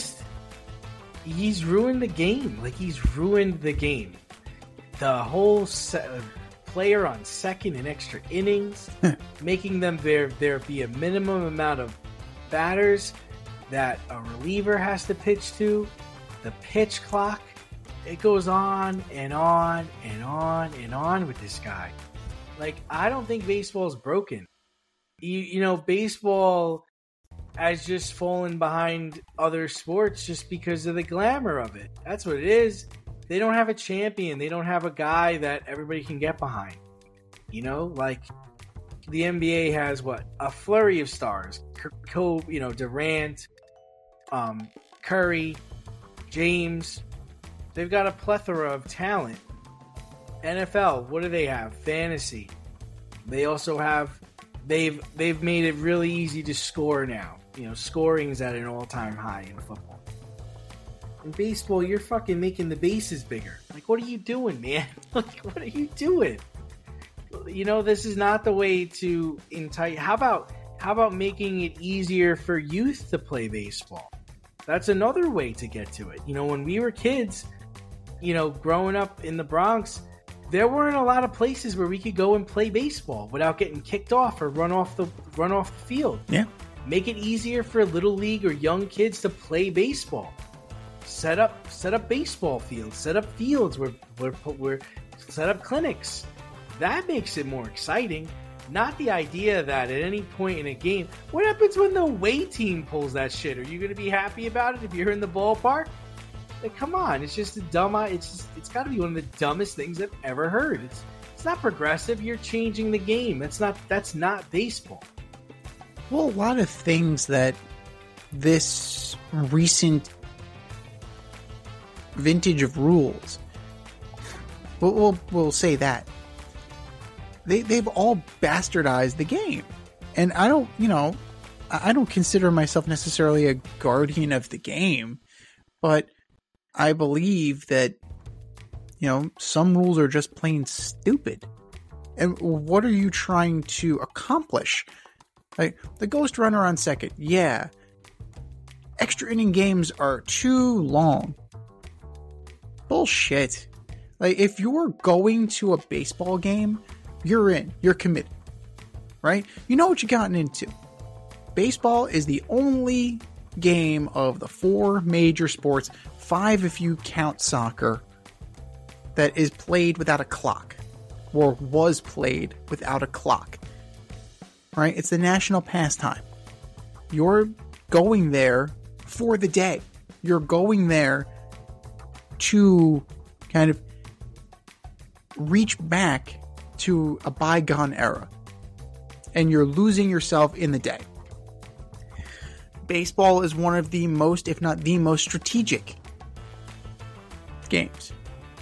he's ruined the game. Like, he's ruined the game. The whole player on second and extra innings, making them there be a minimum amount of batters that a reliever has to pitch to. The pitch clock, it goes on and on and on and on with this guy. Like, I don't think baseball is broken. Baseball has just fallen behind other sports just because of the glamour of it. That's what it is. They don't have a champion. They don't have a guy that everybody can get behind. Like the NBA has a flurry of stars. Durant, Curry, James. They've got a plethora of talent. NFL, what do they have? Fantasy. They also have they've made it really easy to score now. Scoring's at an all-time high in football. In baseball, you're fucking making the bases bigger. Like, what are you doing, man? Like, what are you doing? This is not the way to entice. How about making it easier for youth to play baseball? That's another way to get to it. When we were kids, growing up in the Bronx, there weren't a lot of places where we could go and play baseball without getting kicked off or run off the field. Yeah. Make it easier for little league or young kids to play baseball. Set up baseball fields. Set up fields where set up clinics. That makes it more exciting. Not the idea that at any point in a game, what happens when the away team pulls that shit? Are you going to be happy about it if you're in the ballpark? Like, come on, it's just it's got to be one of the dumbest things I've ever heard. It's not progressive. You're changing the game. That's not baseball. Well, a lot of things that this recent vintage of rules, we'll say that they've all bastardized the game, and I don't consider myself necessarily a guardian of the game, but I believe that some rules are just plain stupid. And what are you trying to accomplish? Like the Ghost Runner on second, yeah. Extra inning games are too long. Bullshit. Like, if you're going to a baseball game, you're in. You're committed. Right? You know what you've gotten into. Baseball is the only game of the 4 major sports, 5 if you count soccer, that is played without a clock. Or was played without a clock. Right? It's the national pastime. You're going there for the day. You're going there to kind of reach back to a bygone era. And you're losing yourself in the day. baseball is one of the most, if not the most strategic games.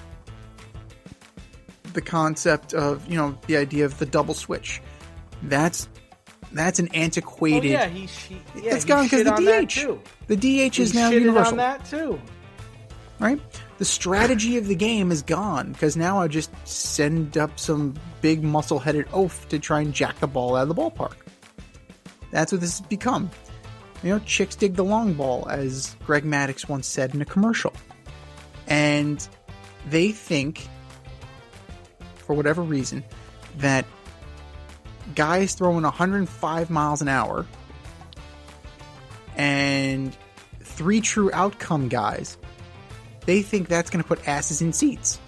The concept of, the idea of the double switch. That's an antiquated. Oh, yeah, it's gone because the DH. The DH is now universal. On that too. Right? The strategy of the game is gone because now I just send up some big muscle-headed oaf to try and jack the ball out of the ballpark. That's what this has become. Chicks dig the long ball, as Greg Maddux once said in a commercial. And they think, for whatever reason, that guys throwing 105 miles an hour and 3 true outcome guys, they think that's going to put asses in seats.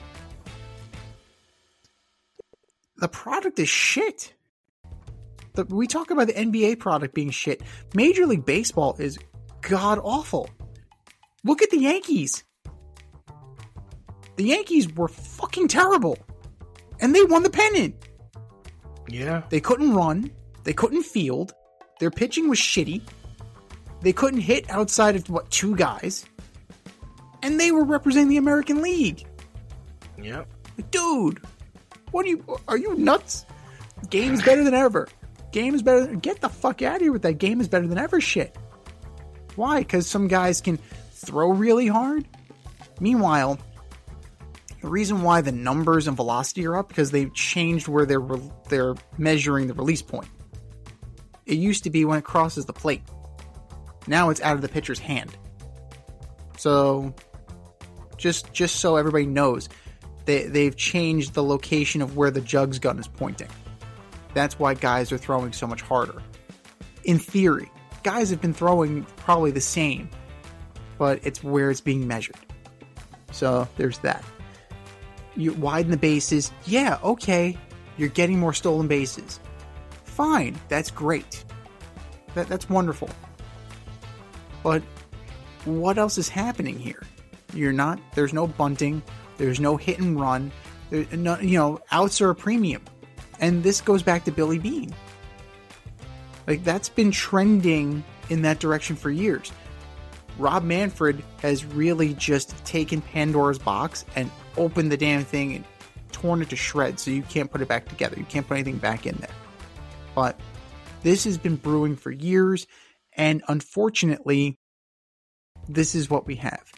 The product is shit. We talk about the NBA product being shit. Major League Baseball is god-awful. Look at the Yankees. The Yankees were fucking terrible. And they won the pennant. Yeah. They couldn't run. They couldn't field. Their pitching was shitty. They couldn't hit outside of, 2 guys. And they were representing the American League. Yep. Dude, are you nuts? Game is better than ever. Get the fuck out of here with that game is better than ever shit. Why? Because some guys can throw really hard? Meanwhile, the reason why the numbers and velocity are up because they've changed where they're measuring the release point. It used to be when it crosses the plate. Now it's out of the pitcher's hand. So, just so everybody knows, they've changed the location of where the jugs gun is pointing. That's why guys are throwing so much harder. In theory, guys have been throwing probably the same, but it's where it's being measured. So there's that. You widen the bases. Yeah, okay. You're getting more stolen bases. Fine. That's great. That's wonderful. But what else is happening here? There's no bunting. There's no hit and run. There's no, outs are a premium. And this goes back to Billy Beane. That's been trending in that direction for years. Rob Manfred has really just taken Pandora's box and opened the damn thing and torn it to shreds so you can't put it back together. You can't put anything back in there. But this has been brewing for years, and unfortunately, this is what we have.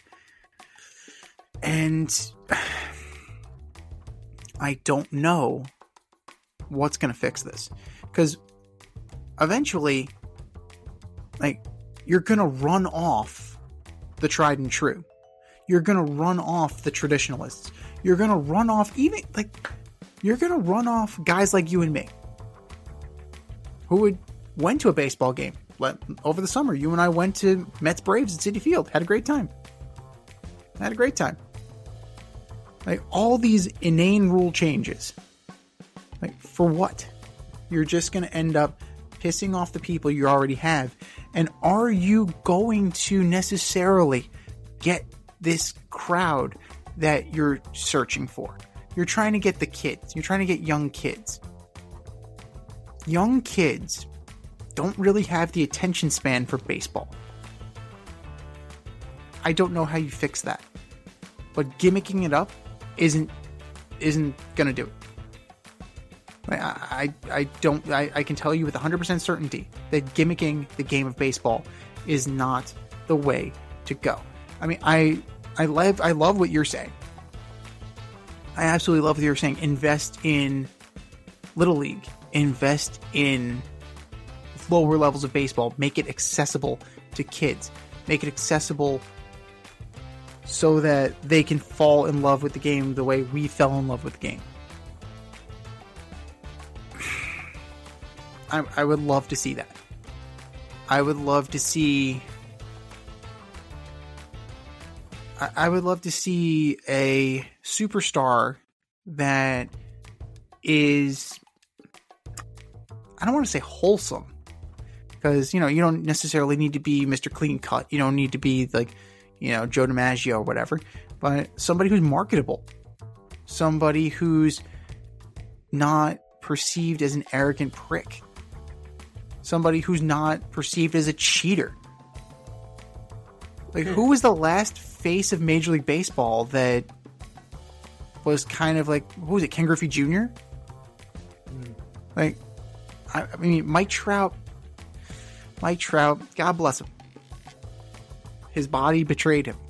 And I don't know what's going to fix this. Because eventually, you're going to run off the tried and true. You're going to run off the traditionalists. You're going to run off you're going to run off guys like you and me who went to a baseball game. Over the summer, you and I went to Mets Braves at Citi Field. Had a great time. All these inane rule changes. For what? You're just going to end up pissing off the people you already have. And are you going to necessarily get this crowd that you're searching for? You're trying to get the kids. You're trying to get young kids. Young kids don't really have the attention span for baseball. I don't know how you fix that. But gimmicking it up isn't going to do it. I can tell you with 100% certainty that gimmicking the game of baseball is not the way to go. I mean, I love what you're saying. I absolutely love what you're saying. Invest in Little League. Invest in lower levels of baseball. Make it accessible to kids. Make it accessible so that they can fall in love with the game the way we fell in love with the game. I would love to see that. I would love to see a superstar that is, I don't want to say wholesome, because, you don't necessarily need to be Mr. Clean Cut. You don't need to be Joe DiMaggio or whatever, but somebody who's marketable. Somebody who's not perceived as an arrogant prick. Somebody who's not perceived as a cheater. Like, who was the last face of Major League Baseball that was kind of like, who was it, Ken Griffey Jr.? Like, I mean, Mike Trout, God bless him. His body betrayed him.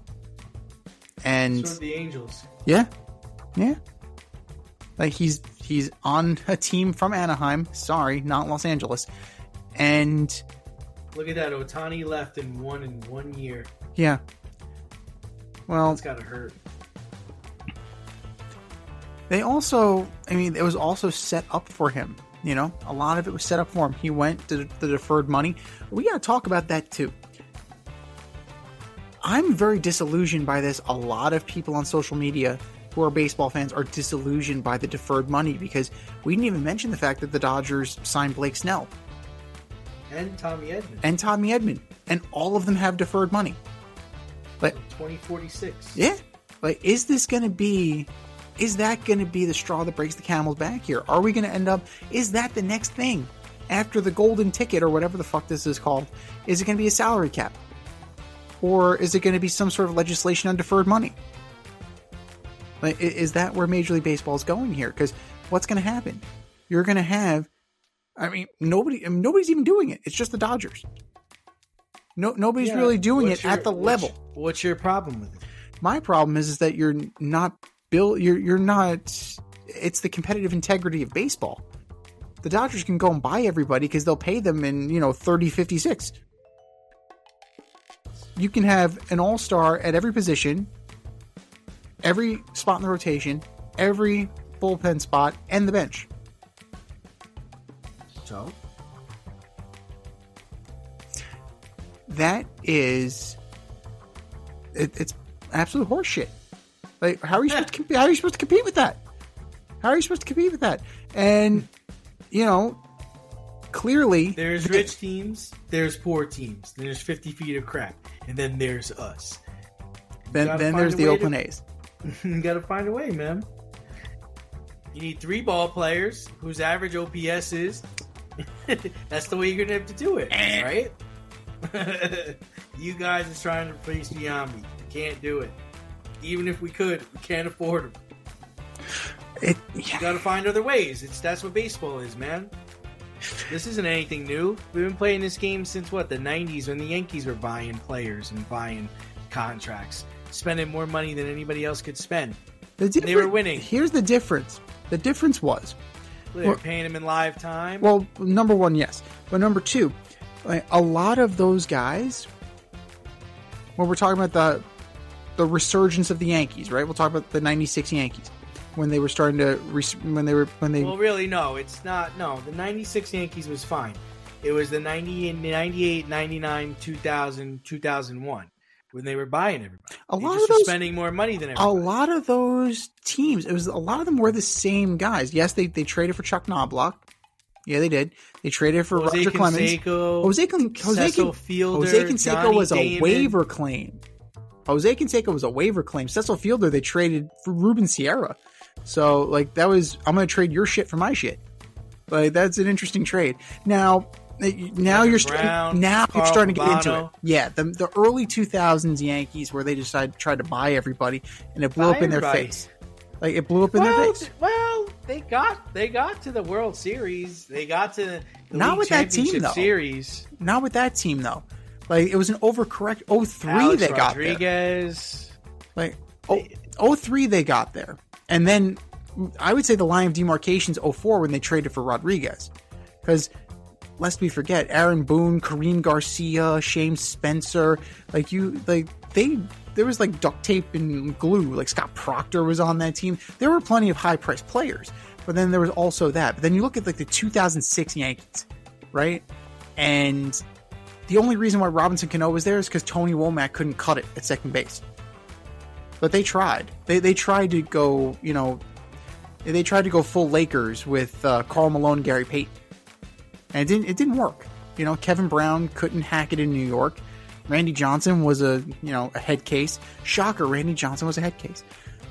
And so the Angels. Yeah. Like, he's on a team from Anaheim. Sorry, not Los Angeles. And look at that. Ohtani left in 1 year. Yeah. Well, it's gotta hurt. They also, I mean, it was also set up for him. You know, a lot of it was set up for him. He went to the deferred money. We got to talk about that too. I'm very disillusioned by this. A lot of people on social media who are baseball fans are disillusioned by the deferred money because we didn't even mention the fact that the Dodgers signed Blake Snell. And Tommy Edman. And all of them have deferred money. But 2046. Yeah. Like, is that going to be the straw that breaks the camel's back here? Are we going to end up, is that the next thing after the golden ticket or whatever the fuck this is called? Is it going to be a salary cap? Or is it going to be some sort of legislation on deferred money? Like, is that where Major League Baseball is going here? Because what's going to happen? You're going to have, I mean, nobody's even doing it. It's just the Dodgers. Nobody's really doing it at the level. What's your problem with it? My problem is that you're not built. You're not. It's the competitive integrity of baseball. The Dodgers can go and buy everybody because they'll pay them in 30, 56. You can have an all-star at every position, every spot in the rotation, every bullpen spot, and the bench. So? That is... It's absolute horseshit. Like, how are you supposed to compete? How are you supposed to compete with that? And, clearly... There's rich teams, there's poor teams, there's 50 feet of crap, and then there's us. Then there's the Oakland A's. You gotta find a way, man. You need 3 ball players whose average OPS is... That's the way you're gonna have to do it, right? You guys are trying to replace Giambi. Can't do it. Even if we could, we can't afford them. You gotta find other ways. That's what baseball is, man. This isn't anything new. We've been playing this game since the 90s when the Yankees were buying players and buying contracts, spending more money than anybody else could spend. They were winning. Here's the difference. The difference was they were paying them in live time. Well, number one, yes, but number two, a lot of those guys. When we're talking about the resurgence of the Yankees, right? We'll talk about the '96 Yankees when they were starting to Well, really, no, it's not. No, the '96 Yankees was fine. It was the 98, 99, 2000, 2001 when they were buying everybody. A lot of those spending more money than everybody. A lot of those teams, a lot of them were the same guys. Yes, they traded for Chuck Knobloch. Yeah, they did. They traded for Jose Roger Clemens. Jose Canseco was a waiver claim. Jose Canseco was a waiver claim. Cecil Fielder, they traded for Ruben Sierra. So, that was, I'm going to trade your shit for my shit. That's an interesting trade. Now you're starting to get into it. Yeah, the early 2000s Yankees where they tried to buy everybody and it blew up in their face. It blew up in their face. Well, they got to the World Series. They got to the Not with that team though. Series. Not with that team though. It was an overcorrect 03 Alex they got Rodriguez. there. 03 they got there. And then I would say the line of demarcation's 04 when they traded for Rodriguez. Because lest we forget, Aaron Boone, Kareem Garcia, Shane Spencer, there was duct tape and glue. Scott Proctor was on that team. There were plenty of high priced players, but then there was also that. But then you look at the 2006 Yankees, right? And the only reason why Robinson Cano was there is because Tony Womack couldn't cut it at second base. But they tried. They tried to go, they tried to go full Lakers with Karl Malone and Gary Payton. And it didn't work. Kevin Brown couldn't hack it in New York. Randy Johnson was a head case. Shocker, Randy Johnson was a head case.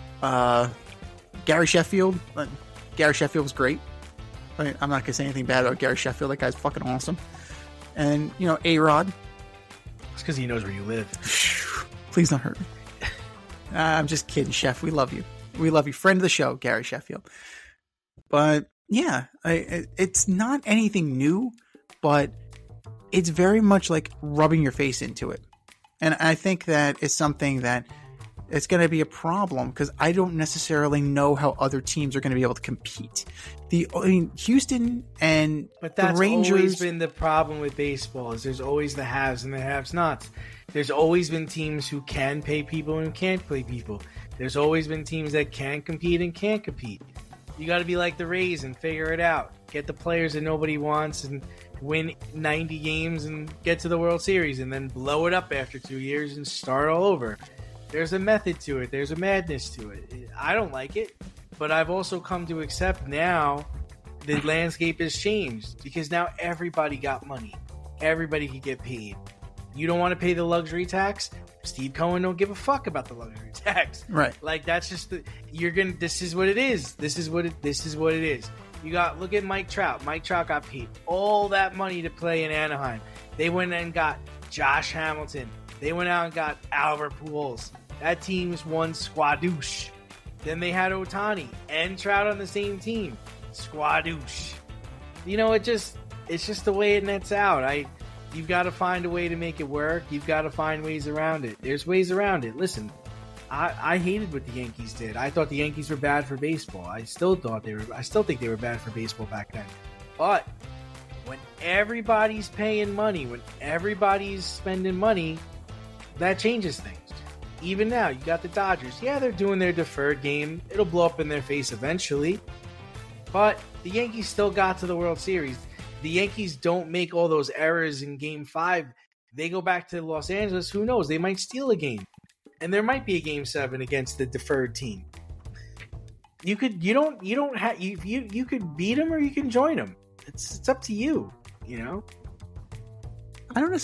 Gary Sheffield was great. I'm not going to say anything bad about Gary Sheffield. That guy's fucking awesome. And, A-Rod. It's because he knows where you live. Please don't hurt me. I'm just kidding, Chef. We love you. We love you. Friend of the show, Gary Sheffield. But yeah, it's not anything new, but it's very much like rubbing your face into it. And I think that is something that it's going to be a problem because I don't necessarily know how other teams are going to be able to compete. Houston and but that's the Rangers. Always been the problem with baseball is there's always the haves and the have-nots. There's always been teams who can pay people and can't pay people. There's always been teams that can compete and can't compete. You got to be like the Rays and figure it out. Get the players that nobody wants and win 90 games and get to the World Series and then blow it up after 2 years and start all over. There's a method to it. There's a madness to it. I don't like it, but I've also come to accept now the landscape has changed because now everybody got money. Everybody can get paid. You don't want to pay the luxury tax? Steve Cohen don't give a fuck about the luxury tax. Right. Like that's just this is what it is. This is what it is. Look at Mike Trout. Mike Trout got paid all that money to play in Anaheim. They went and got Josh Hamilton. They went out and got Albert Pujols. That team's won squadoosh. Then they had Ohtani and Trout on the same team. Squadoosh. It's just the way it nets out. You've got to find a way to make it work. You've got to find ways around it. There's ways around it. Listen, I hated what the Yankees did. I thought the Yankees were bad for baseball. I still think they were bad for baseball back then. But when everybody's paying money, when everybody's spending money, that changes things. Even now, you got the Dodgers. Yeah, they're doing their deferred game. It'll blow up in their face eventually. But the Yankees still got to the World Series. The Yankees don't make all those errors in Game 5. They go back to Los Angeles. Who knows? They might steal a game. And there might be a Game 7 against the deferred team. You could beat them or you can join them. It's up to you, you know? I don't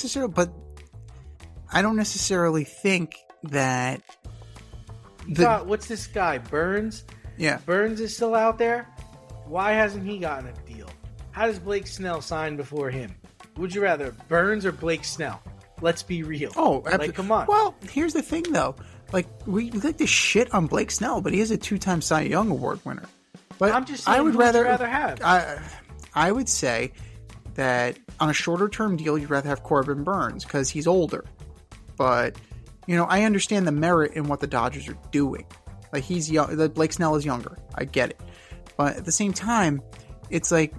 necessarily think that what's this guy, Burns? Yeah. Burns is still out there? Why hasn't he gotten a deal? How does Blake Snell sign before him? Would you rather Burns or Blake Snell? Let's be real. Oh, like, come on. Well, here's the thing, though. Like, we like to shit on Blake Snell, but he is a 2-time Cy Young Award winner. But I'm just saying, I would rather have. I would say that on a shorter-term deal, you'd rather have Corbin Burns because he's older. But, I understand the merit in what the Dodgers are doing. Like, he's young. Blake Snell is younger. I get it. But at the same time, it's like,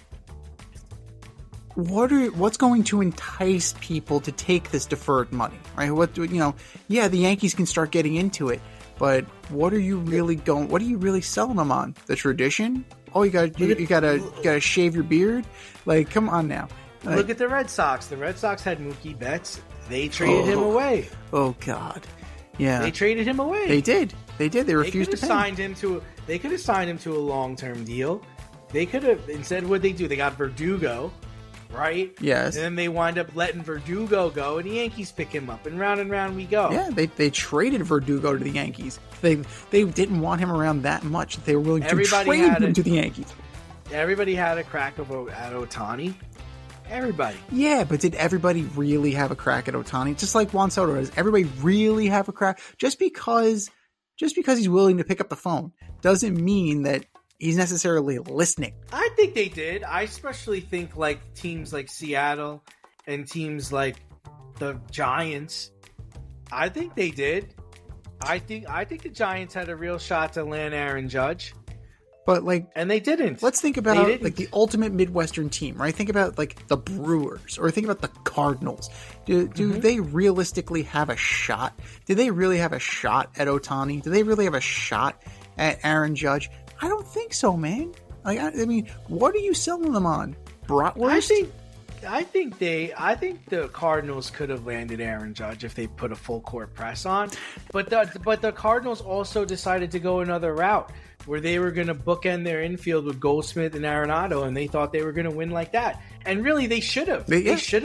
what's going to entice people to take this deferred money, right? Yeah, the Yankees can start getting into it, but what are you really selling them on? The tradition? Oh, you gotta shave your beard? Like, come on now. Like, look at the Red Sox. The Red Sox had Mookie Betts. They traded him away. Oh God. Yeah. They traded him away. They did. They refused to pay. They could have signed him to a long-term deal. They could have, instead, what'd they do? They got Verdugo, right? Yes. And then they wind up letting Verdugo go, and the Yankees pick him up, and round we go. Yeah, they traded Verdugo to the Yankees. They didn't want him around that much. They were willing to trade him to the Yankees. Everybody had a crack at Ohtani. Everybody. Yeah, but did everybody really have a crack at Ohtani? Just like Juan Soto, does everybody really have a crack? Just because he's willing to pick up the phone doesn't mean that he's necessarily listening. I think they did. I especially think like teams like Seattle and teams like the Giants. I think they did. I think the Giants had a real shot to land Aaron Judge. But and they didn't. Let's think about like the ultimate Midwestern team, right? Think about like the Brewers or think about the Cardinals. Do they realistically have a shot? Do they really have a shot at Ohtani? Do they really have a shot at Aaron Judge? I don't think so, man. Like, I mean, what are you selling them on? Bratwurst? I think the Cardinals could have landed Aaron Judge if they put a full court press on, but the Cardinals also decided to go another route where they were going to bookend their infield with Goldschmidt and Arenado, and they thought they were going to win like that. And really, they should have. They should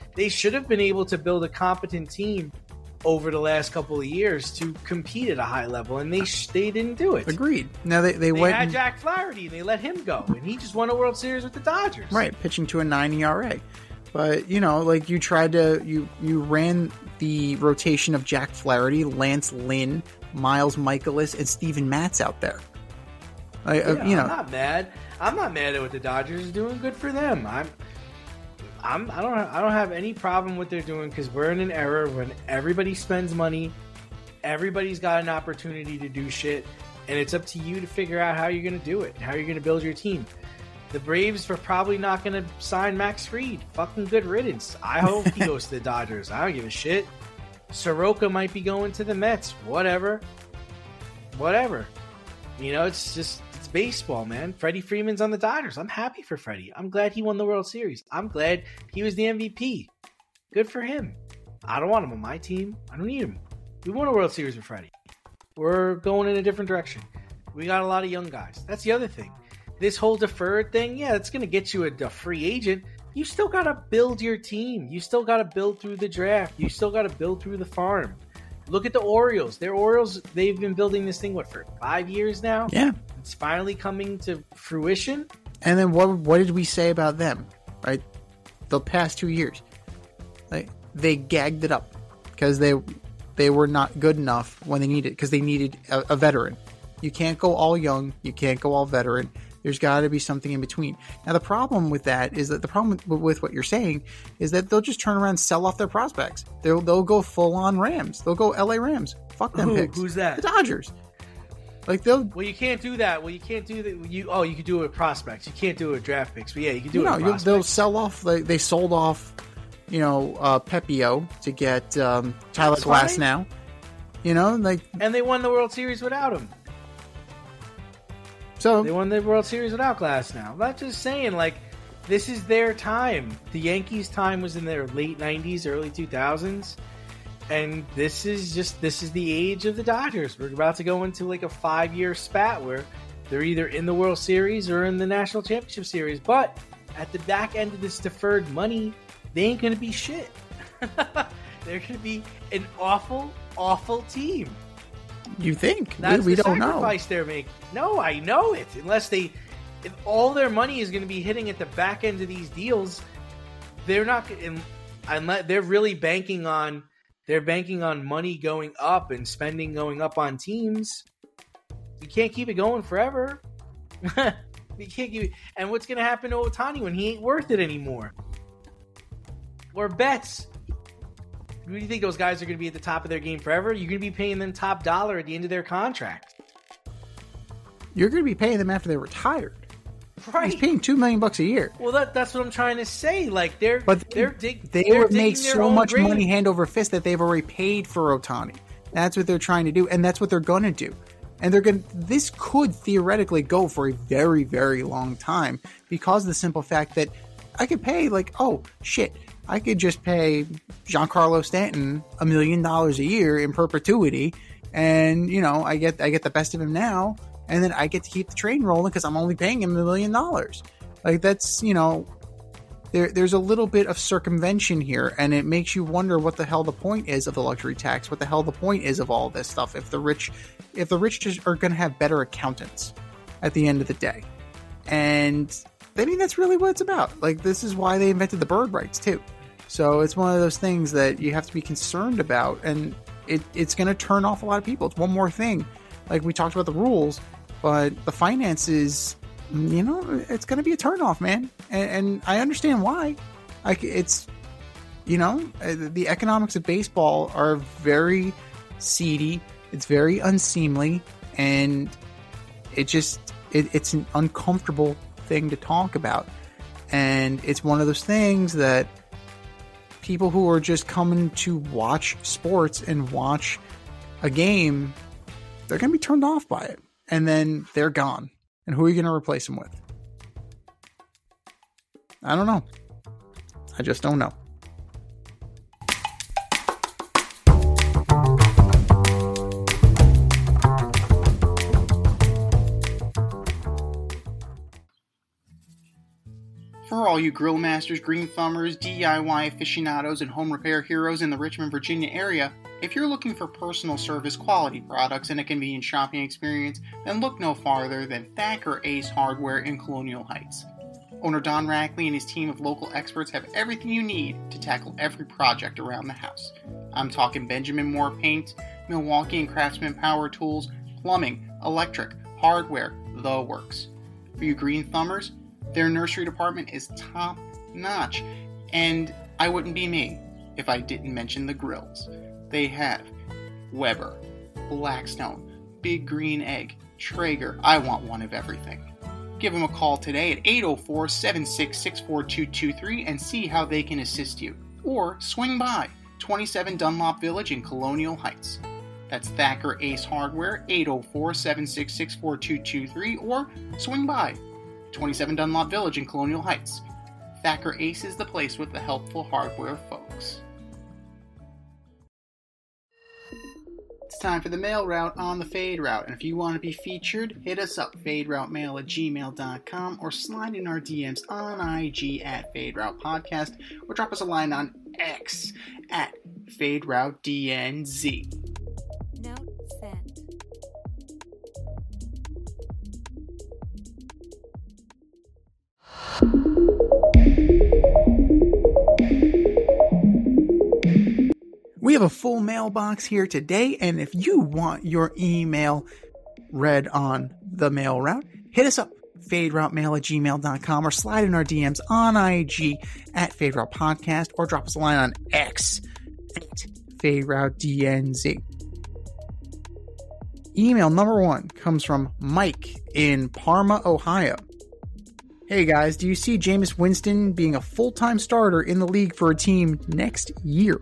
have been able to build a competent team over the last couple of years to compete at a high level, and they didn't do it. Agreed. Now they had Jack Flaherty, and they let him go, and he just won a World Series with the Dodgers. Right, pitching to a 9 ERA. But, you know, like you tried to, you ran the rotation of Jack Flaherty, Lance Lynn, Miles Michaelis, and Steven Matz out there. You know, I'm not mad. I'm not mad at what the Dodgers are doing. Good for them. I don't have any problem with what they're doing because we're in an era when everybody spends money, everybody's got an opportunity to do shit, and it's up to you to figure out how you're going to do it, how you're going to build your team. The Braves are probably not going to sign Max Fried. Fucking good riddance. I hope he goes to the Dodgers. I don't give a shit. Soroka might be going to the Mets. Whatever. You know, it's baseball, man. Freddie Freeman's on the Dodgers. I'm happy for Freddie. I'm glad he won the World Series. I'm glad he was the MVP. Good for him. I don't want him on my team. I don't need him. We won a World Series with Freddie. We're going in a different direction. We got a lot of young guys. That's the other thing. This whole deferred thing, yeah, it's going to get you a free agent. You still got to build your team. You still got to build through the draft. You still got to build through the farm. Look at the Orioles. They've been building this thing, for 5 years now? Yeah. It's finally coming to fruition. And then what did we say about them, right? The past 2 years. Like, they gagged it up because they were not good enough when they needed, because they needed a veteran. You can't go all young. You can't go all veteran. There's got to be something in between. Now, the problem with that is that the problem with what you're saying is that they'll just turn around and sell off their prospects. They'll go full on Rams. They'll go LA Rams. Fuck them picks. Who's that? The Dodgers. Like Well, you can't do that. You can do it with prospects. You can't do it with draft picks. But yeah, you can do it with prospects. They'll sell off. They sold off, Pepio to get Tyler Glasnow. And they won the World Series without him. So they won the World Series without Glasnow. I'm not just saying, this is their time. The Yankees' time was in their late 90s, early 2000s. And this is the age of the Dodgers. We're about to go into a 5-year spat where they're either in the World Series or in the National Championship Series. But at the back end of this deferred money, they ain't going to be shit. They're going to be an awful, awful team. You think? That's we the don't know. Sacrifice they're making. No, I know it. If all their money is going to be hitting at the back end of these deals, they're not. Unless they're really banking on money going up and spending going up on teams. You can't keep it going forever. You can't keep it. And what's going to happen to Ohtani when he ain't worth it anymore? Or Betts? Do you think those guys are going to be at the top of their game forever? You're going to be paying them top dollar at the end of their contract. You're going to be paying them after they're retired. Right. He's paying $2 million a year. Well, that's what I'm trying to say. They would make so much money hand over fist that they've already paid for Ohtani. That's what they're trying to do, and that's what they're going to do. And this could theoretically go for a very, very long time because of the simple fact that I could pay I could just pay Giancarlo Stanton $1 million a year in perpetuity, and I get the best of him now, and then I get to keep the train rolling because I'm only paying him $1 million. That's there's a little bit of circumvention here, and it makes you wonder what the hell the point is of the luxury tax, what the hell the point is of all this stuff. If the rich just are going to have better accountants at the end of the day, and I mean that's really what it's about. This is why they invented the bird rights too. So it's one of those things that you have to be concerned about, and it's going to turn off a lot of people. It's one more thing. We talked about the rules, but the finances, it's going to be a turnoff, man. And I understand why. The economics of baseball are very seedy. It's very unseemly, and it's an uncomfortable thing to talk about. And it's one of those things that people who are just coming to watch sports and watch a game, they're going to be turned off by it. And then they're gone. And who are you going to replace them with? I don't know. I just don't know. For all you grill masters, green thumbers, DIY aficionados, and home repair heroes in the Richmond, Virginia area, if you're looking for personal service quality products and a convenient shopping experience, then look no farther than Thacker Ace Hardware in Colonial Heights. Owner Don Rackley and his team of local experts have everything you need to tackle every project around the house. I'm talking Benjamin Moore Paint, Milwaukee and Craftsman Power Tools, plumbing, electric, hardware, the works. For you green thumbers, their nursery department is top notch, and I wouldn't be me if I didn't mention the grills. They have Weber, Blackstone, Big Green Egg, Traeger. I want one of everything. Give them a call today at 804-766-4223 and see how they can assist you. Or swing by 27 Dunlop Village in Colonial Heights. That's Thacker Ace Hardware, 804-766-4223, or swing by 27 Dunlop Village in Colonial Heights. Thacker Ace is the place with the helpful hardware folks. It's time for the mail route on the Fade Route, and if you want to be featured, hit us up, faderoutemail@gmail.com, or slide in our DMs on IG at Fade Route Podcast, or drop us a line on X at Fade Route DNZ. Note sent. We have a full mailbox here today, and if you want your email read on the mail route, hit us up, faderoutemail@gmail.com, or slide in our DMs on IG at Fade Route Podcast, or drop us a line on X at Fade Route DNZ. Email number 1 comes from Mike in Parma, Ohio. Hey guys, do you see Jameis Winston being a full-time starter in the league for a team next year?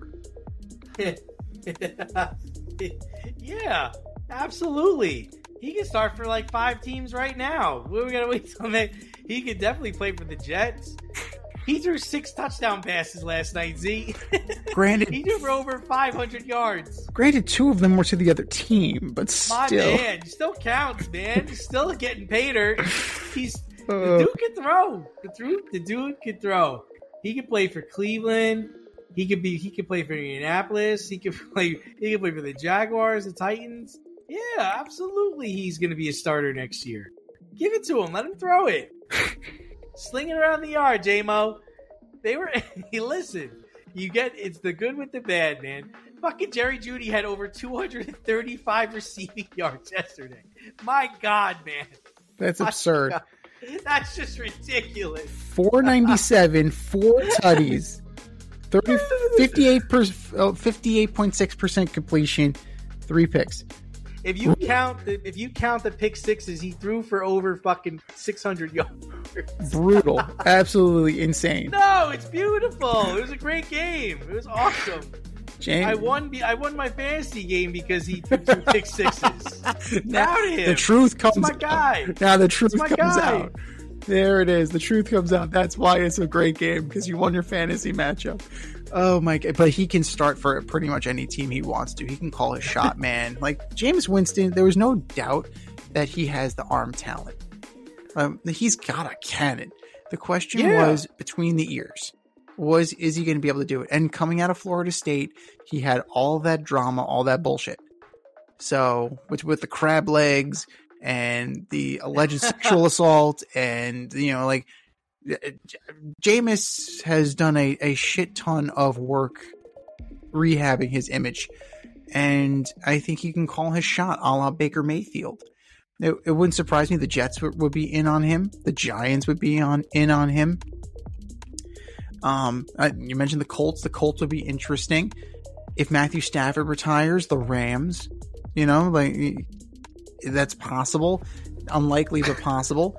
Yeah, absolutely. He can start for like 5 teams right now. We're gonna wait till he could definitely play for the Jets. He threw 6 touchdown passes last night, Z. Granted, he threw for over 500 yards. Granted, 2 of them were to the other team, but My still. man, he still counts, man. He's still getting paid. The dude can throw. The dude can throw. He can play for Cleveland. He could play for Indianapolis. He could play for the Jaguars, the Titans. Yeah, absolutely. He's going to be a starter next year. Give it to him. Let him throw it. Sling it around the yard, J-Mo. Listen, it's the good with the bad, man. Fucking Jerry Jeudy had over 235 receiving yards yesterday. My God, man. That's absurd. God. That's just ridiculous. 497, 4 tutties. 58.6% completion, 3 picks. If you count the pick sixes, he threw for over fucking 600 yards. Brutal, absolutely insane. No, it's beautiful. It was a great game. It was awesome. James, I won my fantasy game because he threw 2 pick sixes. Now the truth comes. That's my guy. Now the truth That's my comes guy. out. There it is. The truth comes out. That's why it's a great game, because you won your fantasy matchup. Oh my God. But he can start for pretty much any team he wants to. He can call his shot, man. Like Jameis Winston, there was no doubt that he has the arm talent. He's got a cannon. The question was between the ears. Is he going to be able to do it? And coming out of Florida State, he had all that drama, all that bullshit. So with the crab legs and the alleged sexual assault, and Jameis has done a shit ton of work rehabbing his image, and I think he can call his shot a la Baker Mayfield. It wouldn't surprise me the Jets would be in on him. The Giants would be in on him. You mentioned the Colts. The Colts would be interesting. If Matthew Stafford retires, the Rams, that's possible. Unlikely, but possible.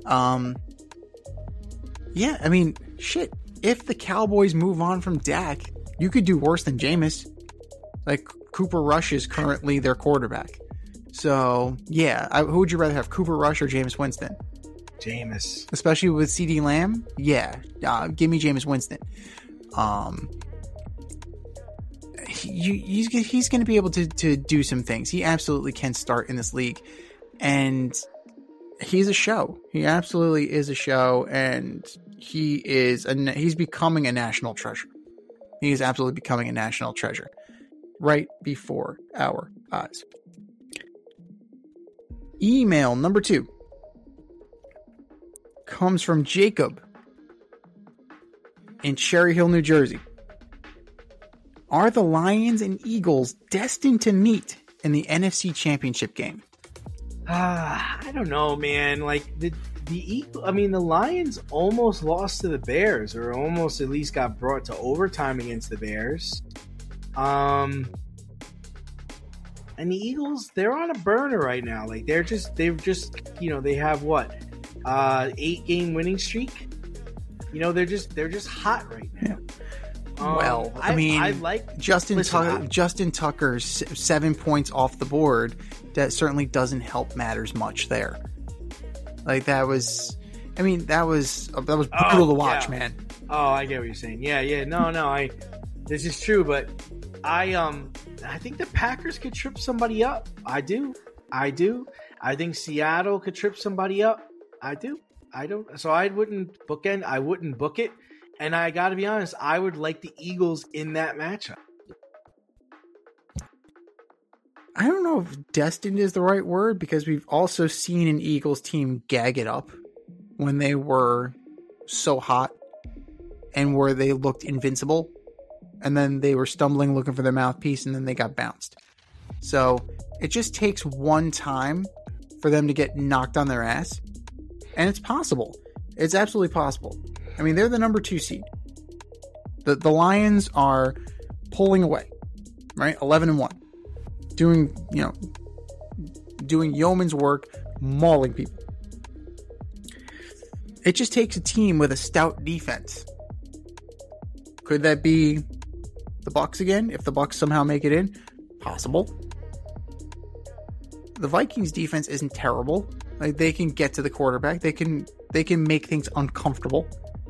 Yeah, I mean, shit. If the Cowboys move on from Dak, you could do worse than Jameis. Like, Cooper Rush is currently their quarterback. So, yeah. Who would you rather have, Cooper Rush or Jameis Winston? Jameis. Especially with CeeDee Lamb? Yeah. Give me Jameis Winston. He's going to be able to do some things. He absolutely can start in this league. And he's a show. He absolutely is a show. And he's becoming a national treasure. He is absolutely becoming a national treasure. Right before our eyes. Email number 2 comes from Jacob in Cherry Hill, New Jersey. Are the Lions and Eagles destined to meet in the NFC Championship game? I don't know, man. Like the Lions almost lost to the Bears, or almost at least got brought to overtime against the Bears. And the Eagles, they're on a burner right now. Like they have what, 8-game winning streak. They're just hot right now. Well, I like Justin Tucker's 7 points off the board. That certainly doesn't help matters much there. Like that was brutal to watch, man. Oh, I get what you're saying. Yeah. No. This is true, but I think the Packers could trip somebody up. I do. I think Seattle could trip somebody up. I do. I don't. So I wouldn't book it. And I got to be honest, I would like the Eagles in that matchup. I don't know if destined is the right word, because we've also seen an Eagles team gag it up when they were so hot and where they looked invincible, and then they were stumbling looking for their mouthpiece, and then they got bounced. So it just takes one time for them to get knocked on their ass, and it's possible. It's absolutely possible. I mean, they're the number 2 seed. The Lions are pulling away, right? 11-1. Doing yeoman's work, mauling people. It just takes a team with a stout defense. Could that be the Bucs again? If the Bucs somehow make it in? Possible. The Vikings defense isn't terrible. Like, they can get to the quarterback. They can make things uncomfortable.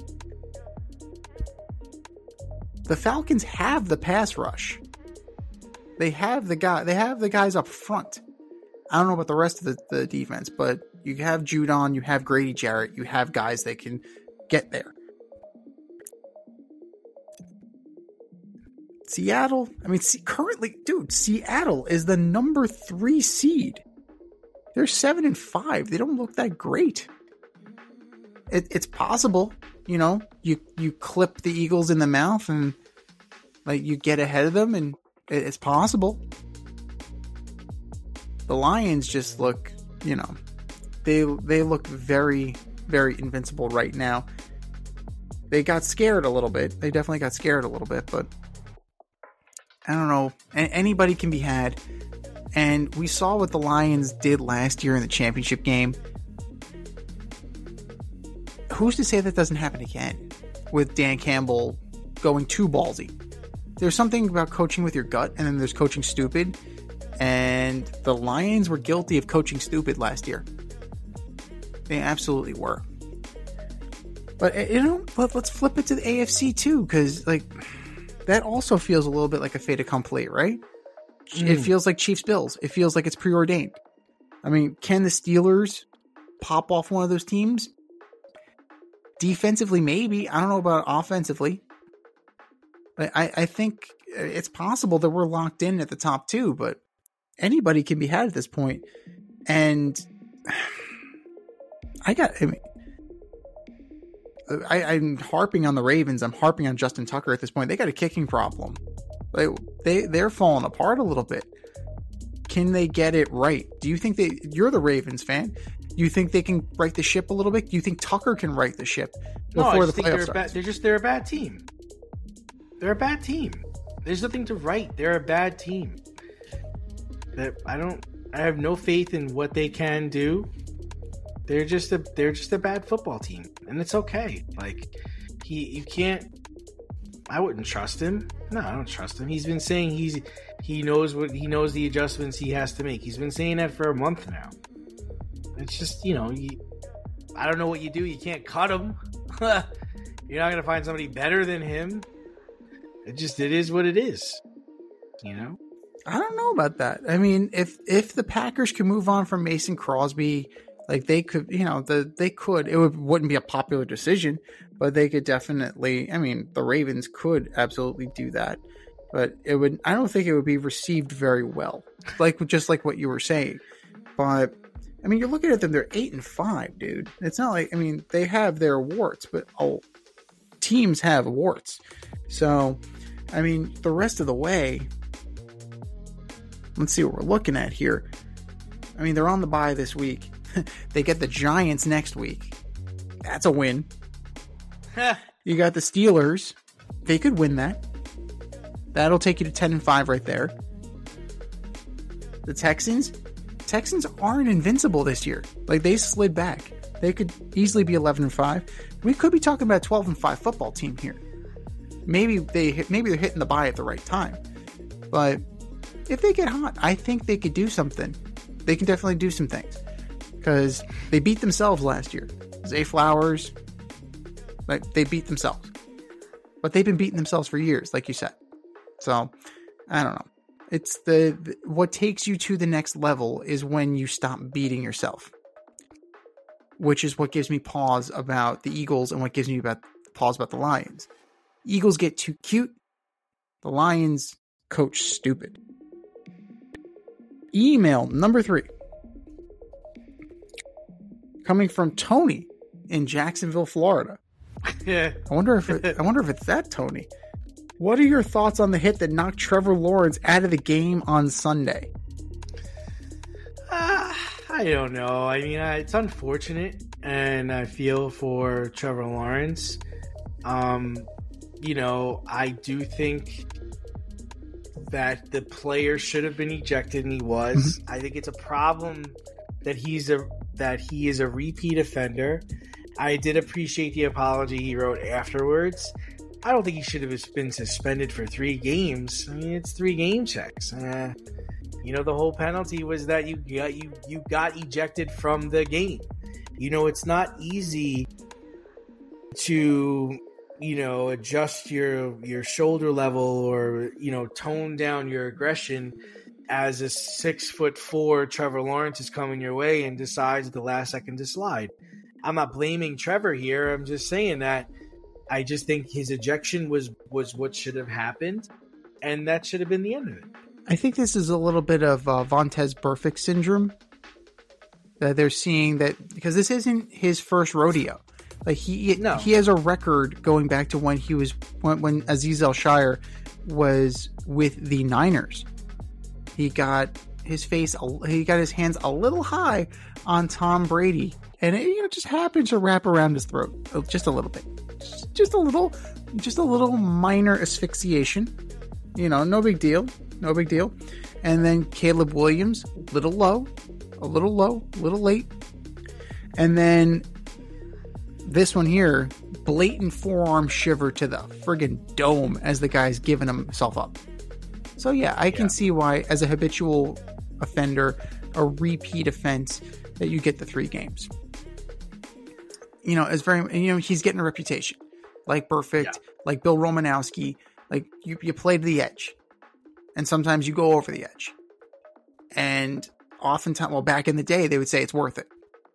The Falcons have the pass rush. They have the guys up front. I don't know about the rest of the defense, but you have Judon, you have Grady Jarrett, you have guys that can get there. Seattle, Seattle is the number 3 seed. They're 7-5. They don't look that great. It's possible, you clip the Eagles in the mouth and like you get ahead of them, and it's possible. The Lions just look, they look very, very invincible right now. They got scared a little bit. They definitely got scared a little bit, but I don't know. Anybody can be had. And we saw what the Lions did last year in the championship game. Who's to say that doesn't happen again with Dan Campbell going too ballsy? There's something about coaching with your gut, and then there's coaching stupid. And the Lions were guilty of coaching stupid last year. They absolutely were. But, let's flip it to the AFC too, because, that also feels a little bit like a fait accompli, right? It feels like Chiefs-Bills. It feels like it's preordained. I mean, can the Steelers pop off one of those teams? Defensively, maybe. I don't know about offensively. But I think it's possible that we're locked in at the top 2, but anybody can be had at this point. And I'm harping on the Ravens. I'm harping on Justin Tucker at this point. They got a kicking problem. They're falling apart a little bit. Can they get it right? Do you think you're the Ravens fan? Do you think they can right the ship a little bit? Do you think Tucker can right the ship before the playoffs starts? They're a bad team. They're a bad team. There's nothing to right. They're a bad team. I have no faith in what they can do. They're just a bad football team, and it's okay. You can't. I wouldn't trust him. No, I don't trust him. He's been saying he knows the adjustments he has to make. He's been saying that for a month now. It's just, I don't know what you do. You can't cut him. You're not gonna find somebody better than him. It is what it is. I don't know about that. I mean, if the Packers can move on from Mason Crosby, they could, they could. It wouldn't be a popular decision, but they could definitely. I mean, the Ravens could absolutely do that, but it would. I don't think it would be received very well. Just like what you were saying, but I mean, you're looking at them, they're 8-5, dude. It's not like, I mean, they have their warts, but teams have warts. So, I mean, the rest of the way, let's see what we're looking at here. I mean, they're on the bye this week. They get the Giants next week. That's a win. You got the Steelers. They could win that. That'll take you to 10-5 right there. The Texans aren't invincible this year. Like, they slid back. They could easily be 11-5. We could be talking about a 12-5 football team here. Maybe they're hitting the bye at the right time. But if they get hot, I think they could do something. They can definitely do some things. Because they beat themselves last year. Zay Flowers, like, they beat themselves. But they've been beating themselves for years, like you said. So, I don't know. It's what takes you to the next level is when you stop beating yourself. Which is what gives me pause about the Eagles and what gives me pause about the Lions. Eagles get too cute. The Lions coach stupid. Email number 3. Coming from Tony in Jacksonville, Florida. Yeah. I wonder if it's that Tony. What are your thoughts on the hit that knocked Trevor Lawrence out of the game on Sunday? I don't know. I mean, it's unfortunate, and I feel for Trevor Lawrence. You know, I do think that the player should have been ejected, and he was. I think it's a problem that he is a repeat offender. I did appreciate the apology he wrote afterwards. I don't think he should have been suspended for 3 games. I mean, it's 3 game checks. You know, the whole penalty was that you got ejected from the game. You know, it's not easy to, you know, adjust your shoulder level or, you know, tone down your aggression as a 6'4" Trevor Lawrence is coming your way and decides at the last second to slide. I'm not blaming Trevor here. I'm just saying that I just think his ejection was what should have happened, and that should have been the end of it. I think this is a little bit of Vontaze Burfict syndrome that they're seeing, that because this isn't his first rodeo. Like he has a record going back to when when Azeez Al-Shaair was with the Niners. He got his hands a little high on Tom Brady, and it just happened to wrap around his throat just a little bit, just a little minor asphyxiation. You know, no big deal. And then Caleb Williams, a little low, a little late, and then this one here, blatant forearm shiver to the friggin' dome as the guy's giving himself up. So yeah, I can see why, as a habitual offender, a repeat offense, that you get the 3 games. You know, he's getting a reputation, like Burfict, like Bill Romanowski, like you play to the edge, and sometimes you go over the edge. And oftentimes, well, back in the day, they would say it's worth it.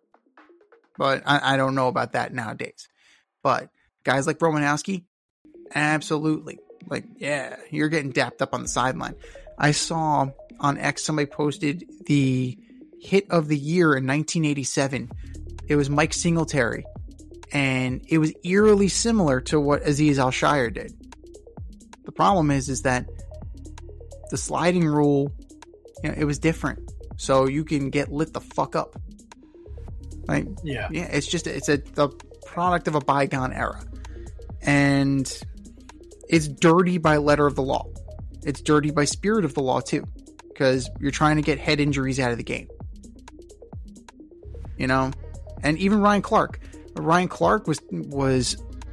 But I don't know about that nowadays. But guys like Romanowski, absolutely. Like, yeah, you're getting dapped up on the sideline. I saw on X somebody posted the hit of the year in 1987. It was Mike Singletary. And it was eerily similar to what Azeez Al-Shaair did. The problem is that the sliding rule, you know, it was different. So you can get lit the fuck up. Like, yeah, it's the product of a bygone era. And it's dirty by letter of the law. It's dirty by spirit of the law too, because you're trying to get head injuries out of the game. You know, and even Ryan Clark was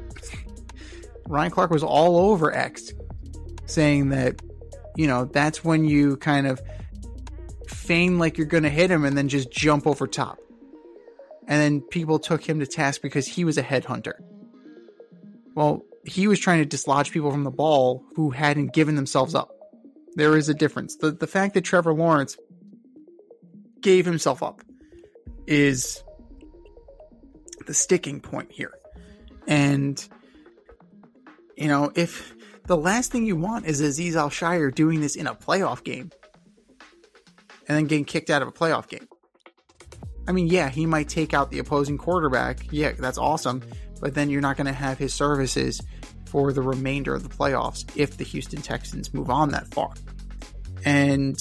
all over X, saying that, you know, that's when you kind of feign like you're going to hit him and then just jump over top. And then people took him to task because he was a headhunter. Well, he was trying to dislodge people from the ball who hadn't given themselves up. There is a difference. The fact that Trevor Lawrence gave himself up is the sticking point here. And, you know, if the last thing you want is Azeez Al-Shaair doing this in a playoff game and then getting kicked out of a playoff game. I mean, yeah, he might take out the opposing quarterback. Yeah, that's awesome. But then you're not going to have his services for the remainder of the playoffs if the Houston Texans move on that far. And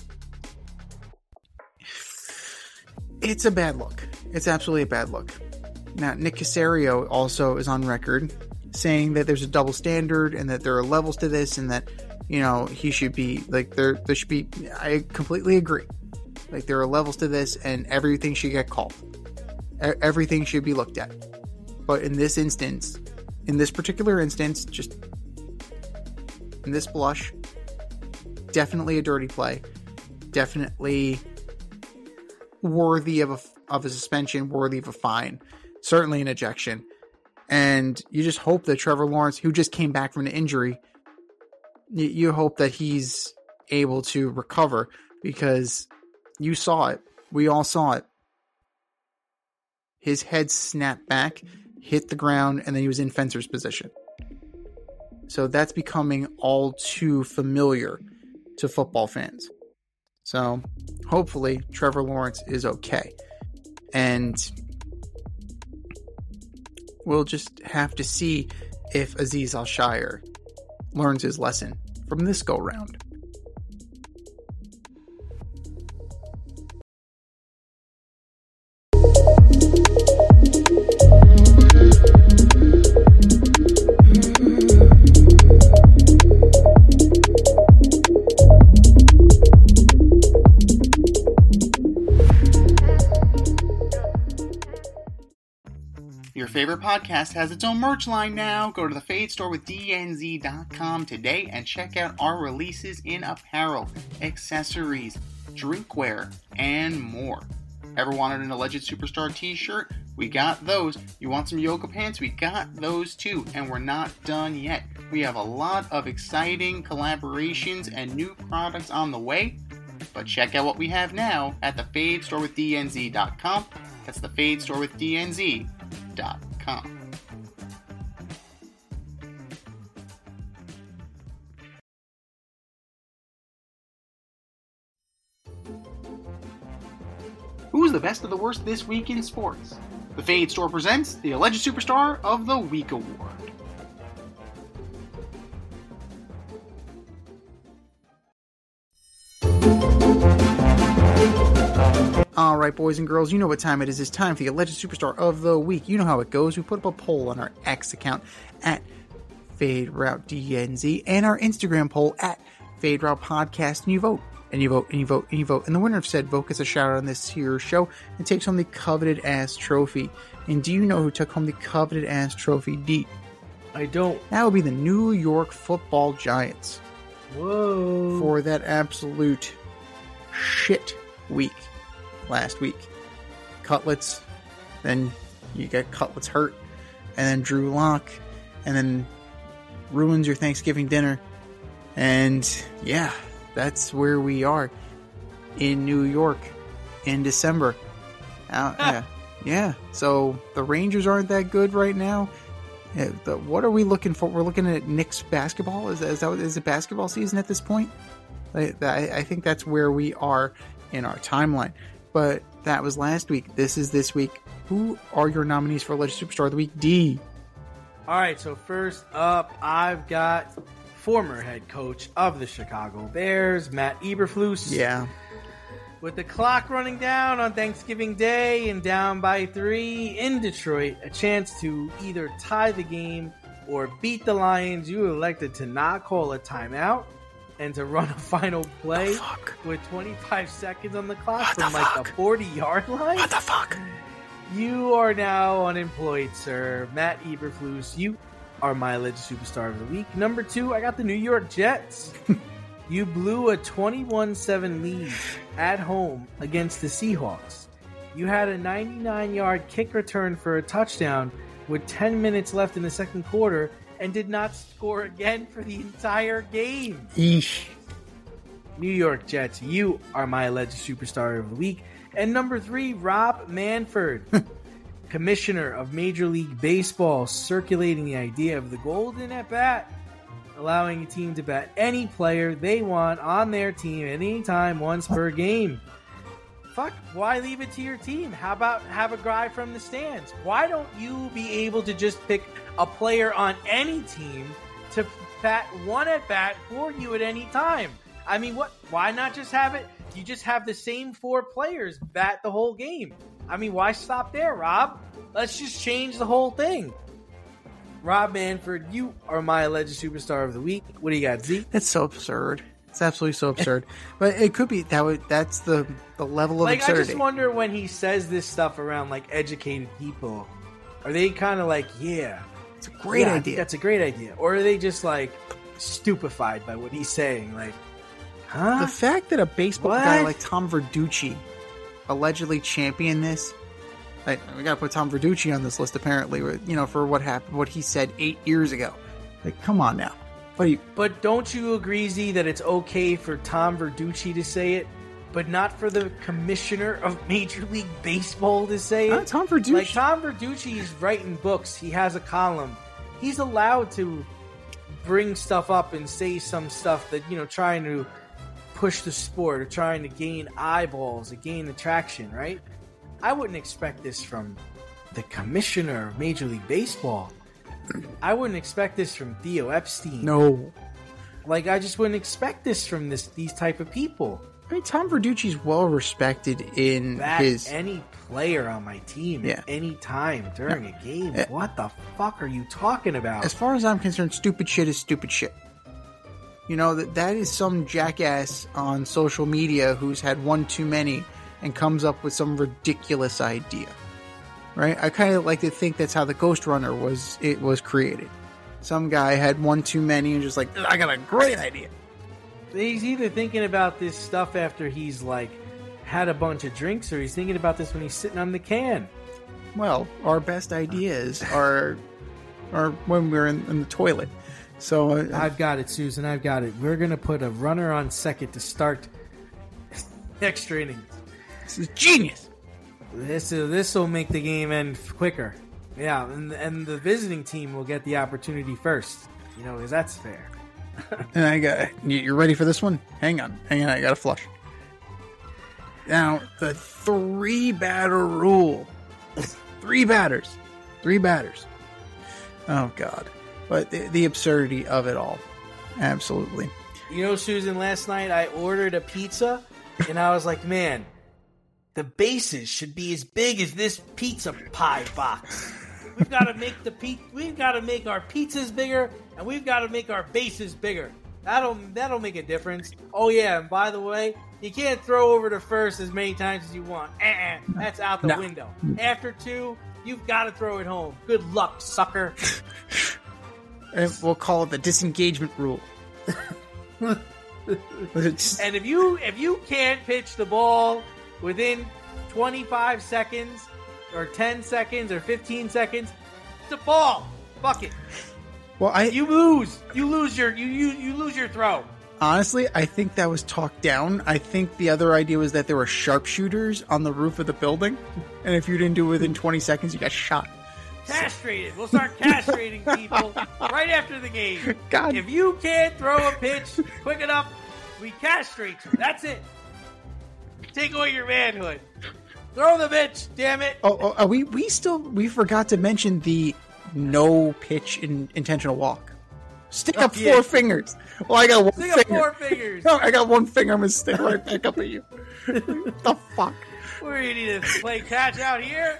it's a bad look. It's absolutely a bad look. Now, Nick Caserio also is on record saying that there's a double standard and that there are levels to this and that, you know, he should be, like, there should be, I completely agree. Like, there are levels to this and everything should get called. Everything should be looked at. But in this instance, in this particular instance, just in this blush, definitely a dirty play. Definitely worthy of a suspension, worthy of a fine. Certainly an ejection. And you just hope that Trevor Lawrence, who just came back from an injury, you hope that he's able to recover, because you saw it. We all saw it. His head snapped back, hit the ground, and then he was in fencer's position. So that's becoming all too familiar to football fans. So hopefully Trevor Lawrence is okay. And we'll just have to see if Azeez Al-Shaair learns his lesson from this go-round. Your favorite podcast has its own merch line now. Go to the Fade Store with DNZ.com today and check out our releases in apparel, accessories, drinkware, and more. Ever wanted an Alleged Superstar t-shirt? We got those. You want some yoga pants? We got those too. And we're not done yet. We have a lot of exciting collaborations and new products on the way. But check out what we have now at the Fade Store with DNZ.com. That's the Fade Store with DNZ.com. Who's the best of the worst this week in sports? The Fade Store presents the Alleged Superstar of the Week Award. Alright, boys and girls, you know what time it is. It's time for the Alleged Superstar of the Week. You know how it goes. We put up a poll on our X account at FadeRouteDNZ and our Instagram poll at FadeRoute Podcast, and you vote. And you vote, and you vote, and you vote. And the winner of said vote gets a shout out on this here show and takes home the coveted ass trophy. And do you know who took home the coveted ass trophy, D? I don't. That would be the New York Football Giants. Whoa. For that absolute shit week last week. Cutlets, then you get Cutlets hurt, and then Drew Lock, and then ruins your Thanksgiving dinner. And yeah, that's where we are in New York in December. Yeah. So the Rangers aren't that good right now. What are we looking for? We're looking at Knicks basketball. Is it basketball season at this point? I think that's where we are in our timeline. But that was last week. This is this week. Who are your nominees for Alleged Superstar of the Week, D? All right, so first up, I've got former head coach of the Chicago Bears, Matt Eberflus. Yeah. With the clock running down on Thanksgiving Day and down by 3 in Detroit, a chance to either tie the game or beat the Lions, you elected to not call a timeout and to run a final play with 25 seconds on the clock from like the 40-yard line. What the fuck? You are now unemployed, sir. Matt Eberflus, you are my Alleged Superstar of the Week. Number 2, I got the New York Jets. You blew a 21-7 lead at home against the Seahawks. You had a 99-yard kick return for a touchdown with 10 minutes left in the second quarter and did not score again for the entire game. Eesh. New York Jets, you are my Alleged Superstar of the Week. And number 3, Rob Manfred, Commissioner of Major League Baseball, circulating the idea of the golden at bat, allowing a team to bat any player they want on their team at any time once per game. fuck, why leave it to your team? How about have a guy from the stands? Why don't you be able to just pick a player on any team to bat one at bat for you at any time? I mean, why not just have it? You just have the same 4 players bat the whole game. I mean, why stop there, Rob? Let's just change the whole thing. Rob Manfred, you are my alleged superstar of the week. What do you got, Z? That's so absurd. It's absolutely so absurd. But it could be that's the level of absurdity. I just wonder when he says this stuff around educated people, are they kind of yeah, it's a great I idea. think that's a great idea, or are they just stupefied by what he's saying? Huh? The fact that a baseball guy like Tom Verducci allegedly championed this. We gotta put Tom Verducci on this list apparently. For what happened, what he said 8 years ago. Come on now. But don't you agree, Z, that it's okay for Tom Verducci to say it, but not for the commissioner of Major League Baseball to say it? Tom Verducci. Tom Verducci is writing books. He has a column. He's allowed to bring stuff up and say some stuff that, trying to push the sport or trying to gain eyeballs or gain attraction, right? I wouldn't expect this from the commissioner of Major League Baseball. I wouldn't expect this from Theo Epstein. No. I just wouldn't expect this from these type of people. I mean, Tom Verducci's well respected in any player on my team at any time during a game. What the fuck are you talking about? As far as I'm concerned, stupid shit is stupid shit. That is some jackass on social media who's had one too many and comes up with some ridiculous idea. Right? I kind of like to think that's how the Ghost Runner was created. Some guy had one too many and just I got a great idea. He's either thinking about this stuff after he's had a bunch of drinks, or he's thinking about this when he's sitting on the can. Well, our best ideas are when we're in the toilet. So I've got it, Susan. I've got it. We're gonna put a runner on second to start extra innings. This is genius. This will make the game end quicker. Yeah, and the visiting team will get the opportunity first. Because that's fair. And you're ready for this one? Hang on, I got to flush. Now, the 3-batter rule. 3 batters. Oh, God. But the absurdity of it all. Absolutely. Susan, last night I ordered a pizza, and I was like, man, the bases should be as big as this pizza pie box. We've got to make our pizzas bigger, and we've got to make our bases bigger. That'll make a difference. Oh yeah, and by the way, you can't throw over to first as many times as you want. That's out the window. After 2, you've got to throw it home. Good luck, sucker. And we'll call it the disengagement rule. And if you can't pitch the ball within 25 seconds or 10 seconds or 15 seconds, it's a ball. Fuck it. Well, you lose. You lose your throw. Honestly, I think that was talked down. I think the other idea was that there were sharpshooters on the roof of the building, and if you didn't do it within 20 seconds, you got shot. Castrated. We'll start castrating people right after the game. God. If you can't throw a pitch quick enough, we castrate you. That's it. Take away your manhood. Throw the pitch, damn it. We forgot to mention the no pitch intentional walk. Stick up 4 fingers. Well, I got one finger. Stick up 4 fingers. No, I got 1 finger. I'm going to stick right back up at you. What the fuck? Where do you need to play catch out here?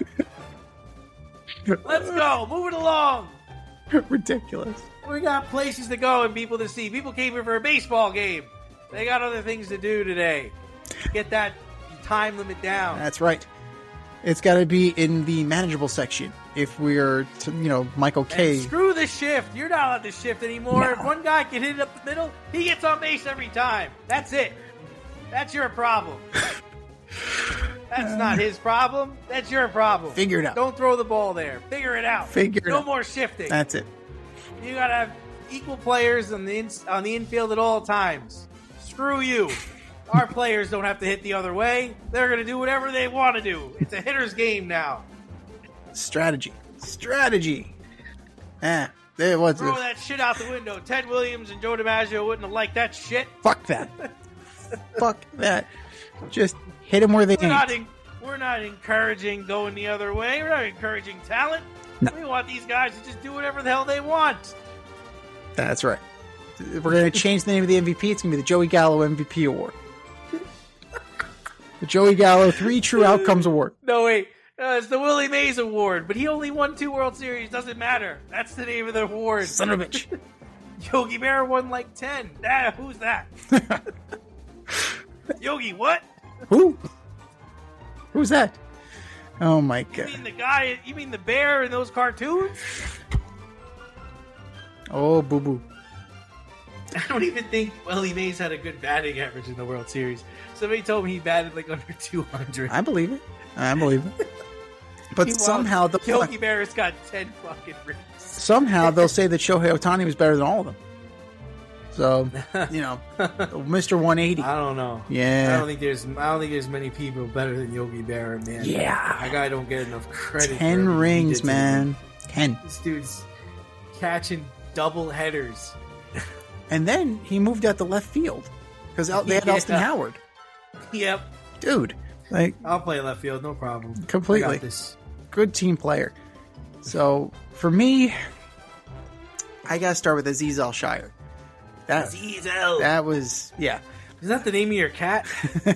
Let's go. Move it along. Ridiculous. We got places to go and people to see. People came here for a baseball game. They got other things to do today. Get that time limit down. That's right. It's got to be in the manageable section. If we're, Michael K. And screw the shift. You're not allowed to shift anymore. No. If one guy can hit it up the middle, he gets on base every time. That's it. That's your problem. That's not his problem. That's your problem. Figure it out. Don't throw the ball there. Figure it out. No more shifting. That's it. You got to have equal players on the infield at all times. Screw you. Our players don't have to hit the other way. They're going to do whatever they want to do. It's a hitter's game now. Strategy. Throw that shit out the window. Ted Williams and Joe DiMaggio wouldn't have liked that shit. Fuck that. Fuck that. Just hit them where they ain't. We're not encouraging going the other way. We're not encouraging talent. No. We want these guys to just do whatever the hell they want. That's right. We're going to change the name of the MVP. It's going to be the Joey Gallo MVP Award. The Joey Gallo 3 True Outcomes Award. No, wait. It's the Willie Mays Award, but he only won 2 World Series. Doesn't matter. That's the name of the award. Son of a bitch. Yogi Berra won like 10. Who's that? Yogi, what? Who? Who's that? Oh my god. You mean the bear in those cartoons? Oh, boo-boo. I don't even think Willie Mays had a good batting average in the World Series. Somebody told me he batted like under 200. I believe it. But somehow Yogi Berra's got 10 fucking rings. Somehow they'll say that Shohei Ohtani was better than all of them. So, Mr. 180. I don't know. Yeah. I don't think there's many people better than Yogi Berra, man. Yeah. That guy don't get enough credit. 10 rings, man. 10. This dude's catching double headers. And then he moved out to left field because they had Elston Howard. Yep. Dude, I'll play left field, no problem. Completely. I got this. Good team player. So, for me, I got to start with Azeez Al-Shire. Azeez Al. That was, yeah. Is that the name of your cat?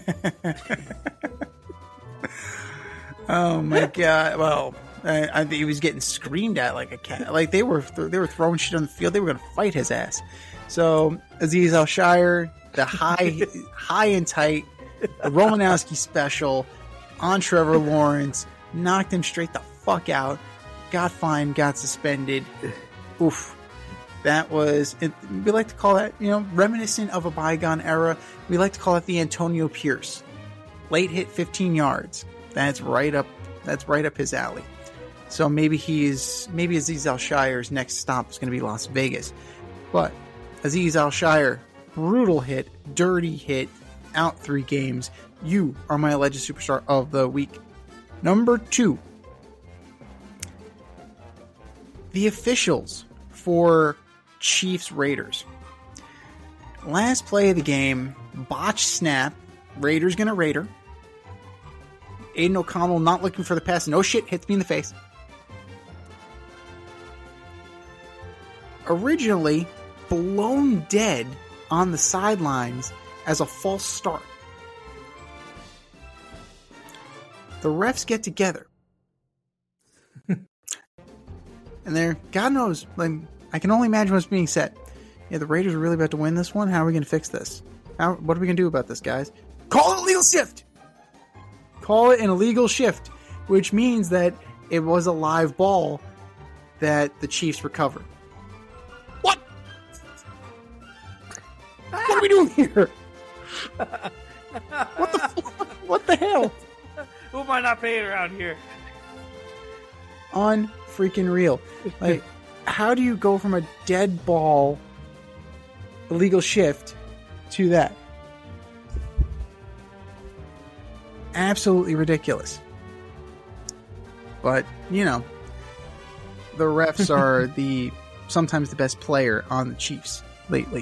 Oh my god! Well, I think he was getting screamed at like a cat. Like they were throwing shit on the field. They were going to fight his ass. So Azeez Al-Shire, the high and tight, the Romanowski special on Trevor Lawrence, knocked him straight the fuck out. Got fined, got suspended. Oof. That was, we like to call that, reminiscent of a bygone era. We like to call it the Antonio Pierce. Late hit 15 yards. That's right up his alley. So maybe Azeez Al-Shire's next stop is going to be Las Vegas. But Azeez Al-Shire, brutal hit, dirty hit, out 3 games. You are my alleged superstar of the week. Number 2. The officials for Chiefs Raiders. Last play of the game, botch snap, Raiders gonna Raider. Aiden O'Connell not looking for the pass. No shit, hits me in the face. Originally blown dead on the sidelines as a false start. The refs get together. And they're, God knows, I can only imagine what's being said. Yeah, the Raiders are really about to win this one. How are we going to fix this? What are we going to do about this, guys? Call it a legal shift! Call it an illegal shift, which means that it was a live ball that the Chiefs recovered. What? What are we doing here? What the hell? Who am I not paying around here? Unfreaking real. Like, how do you go from a dead ball illegal shift to that? Absolutely ridiculous. But, the refs are sometimes the best player on the Chiefs lately.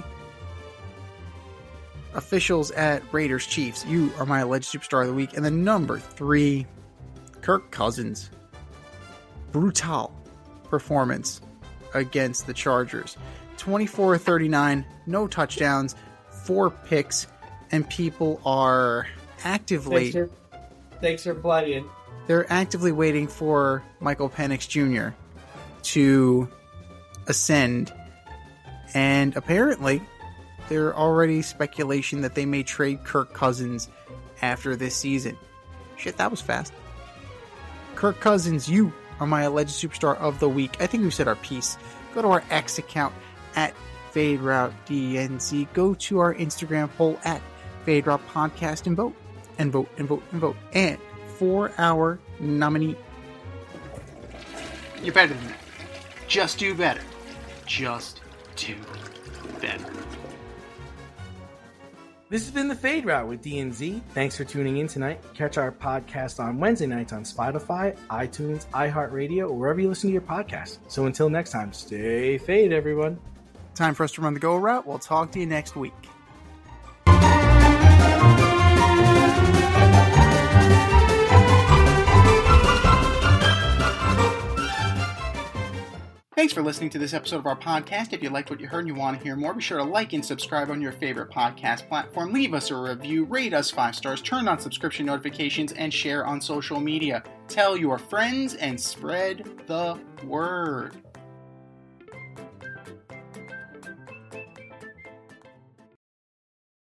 Officials at Raiders Chiefs, you are my alleged superstar of the week. And then number 3, Kirk Cousins. Brutal performance against the Chargers. 24-39, no touchdowns, 4 picks, and people are actively... Thanks for playing. They're actively waiting for Michael Penix Jr. to ascend, and apparently there are already speculation that they may trade Kirk Cousins after this season. Shit, that was fast. Kirk Cousins, you are my alleged superstar of the week. I think we said our piece. Go to our X account at FadeRouteDNZ. Go to our Instagram poll at FadeRoute Podcast and vote. And vote, and vote, and vote. And for our nominee. You're better than that. Just do better. Just do better. This has been the Fade Route with DNZ. Thanks for tuning in tonight. Catch our podcast on Wednesday nights on Spotify, iTunes, iHeartRadio, or wherever you listen to your podcast. So until next time, stay fade, everyone. Time for us to run the go route. We'll talk to you next week. Thanks for listening to this episode of our podcast. If you liked what you heard and you want to hear more, be sure to like and subscribe on your favorite podcast platform. Leave us a review, rate us 5 stars, turn on subscription notifications, and share on social media. Tell your friends and spread the word.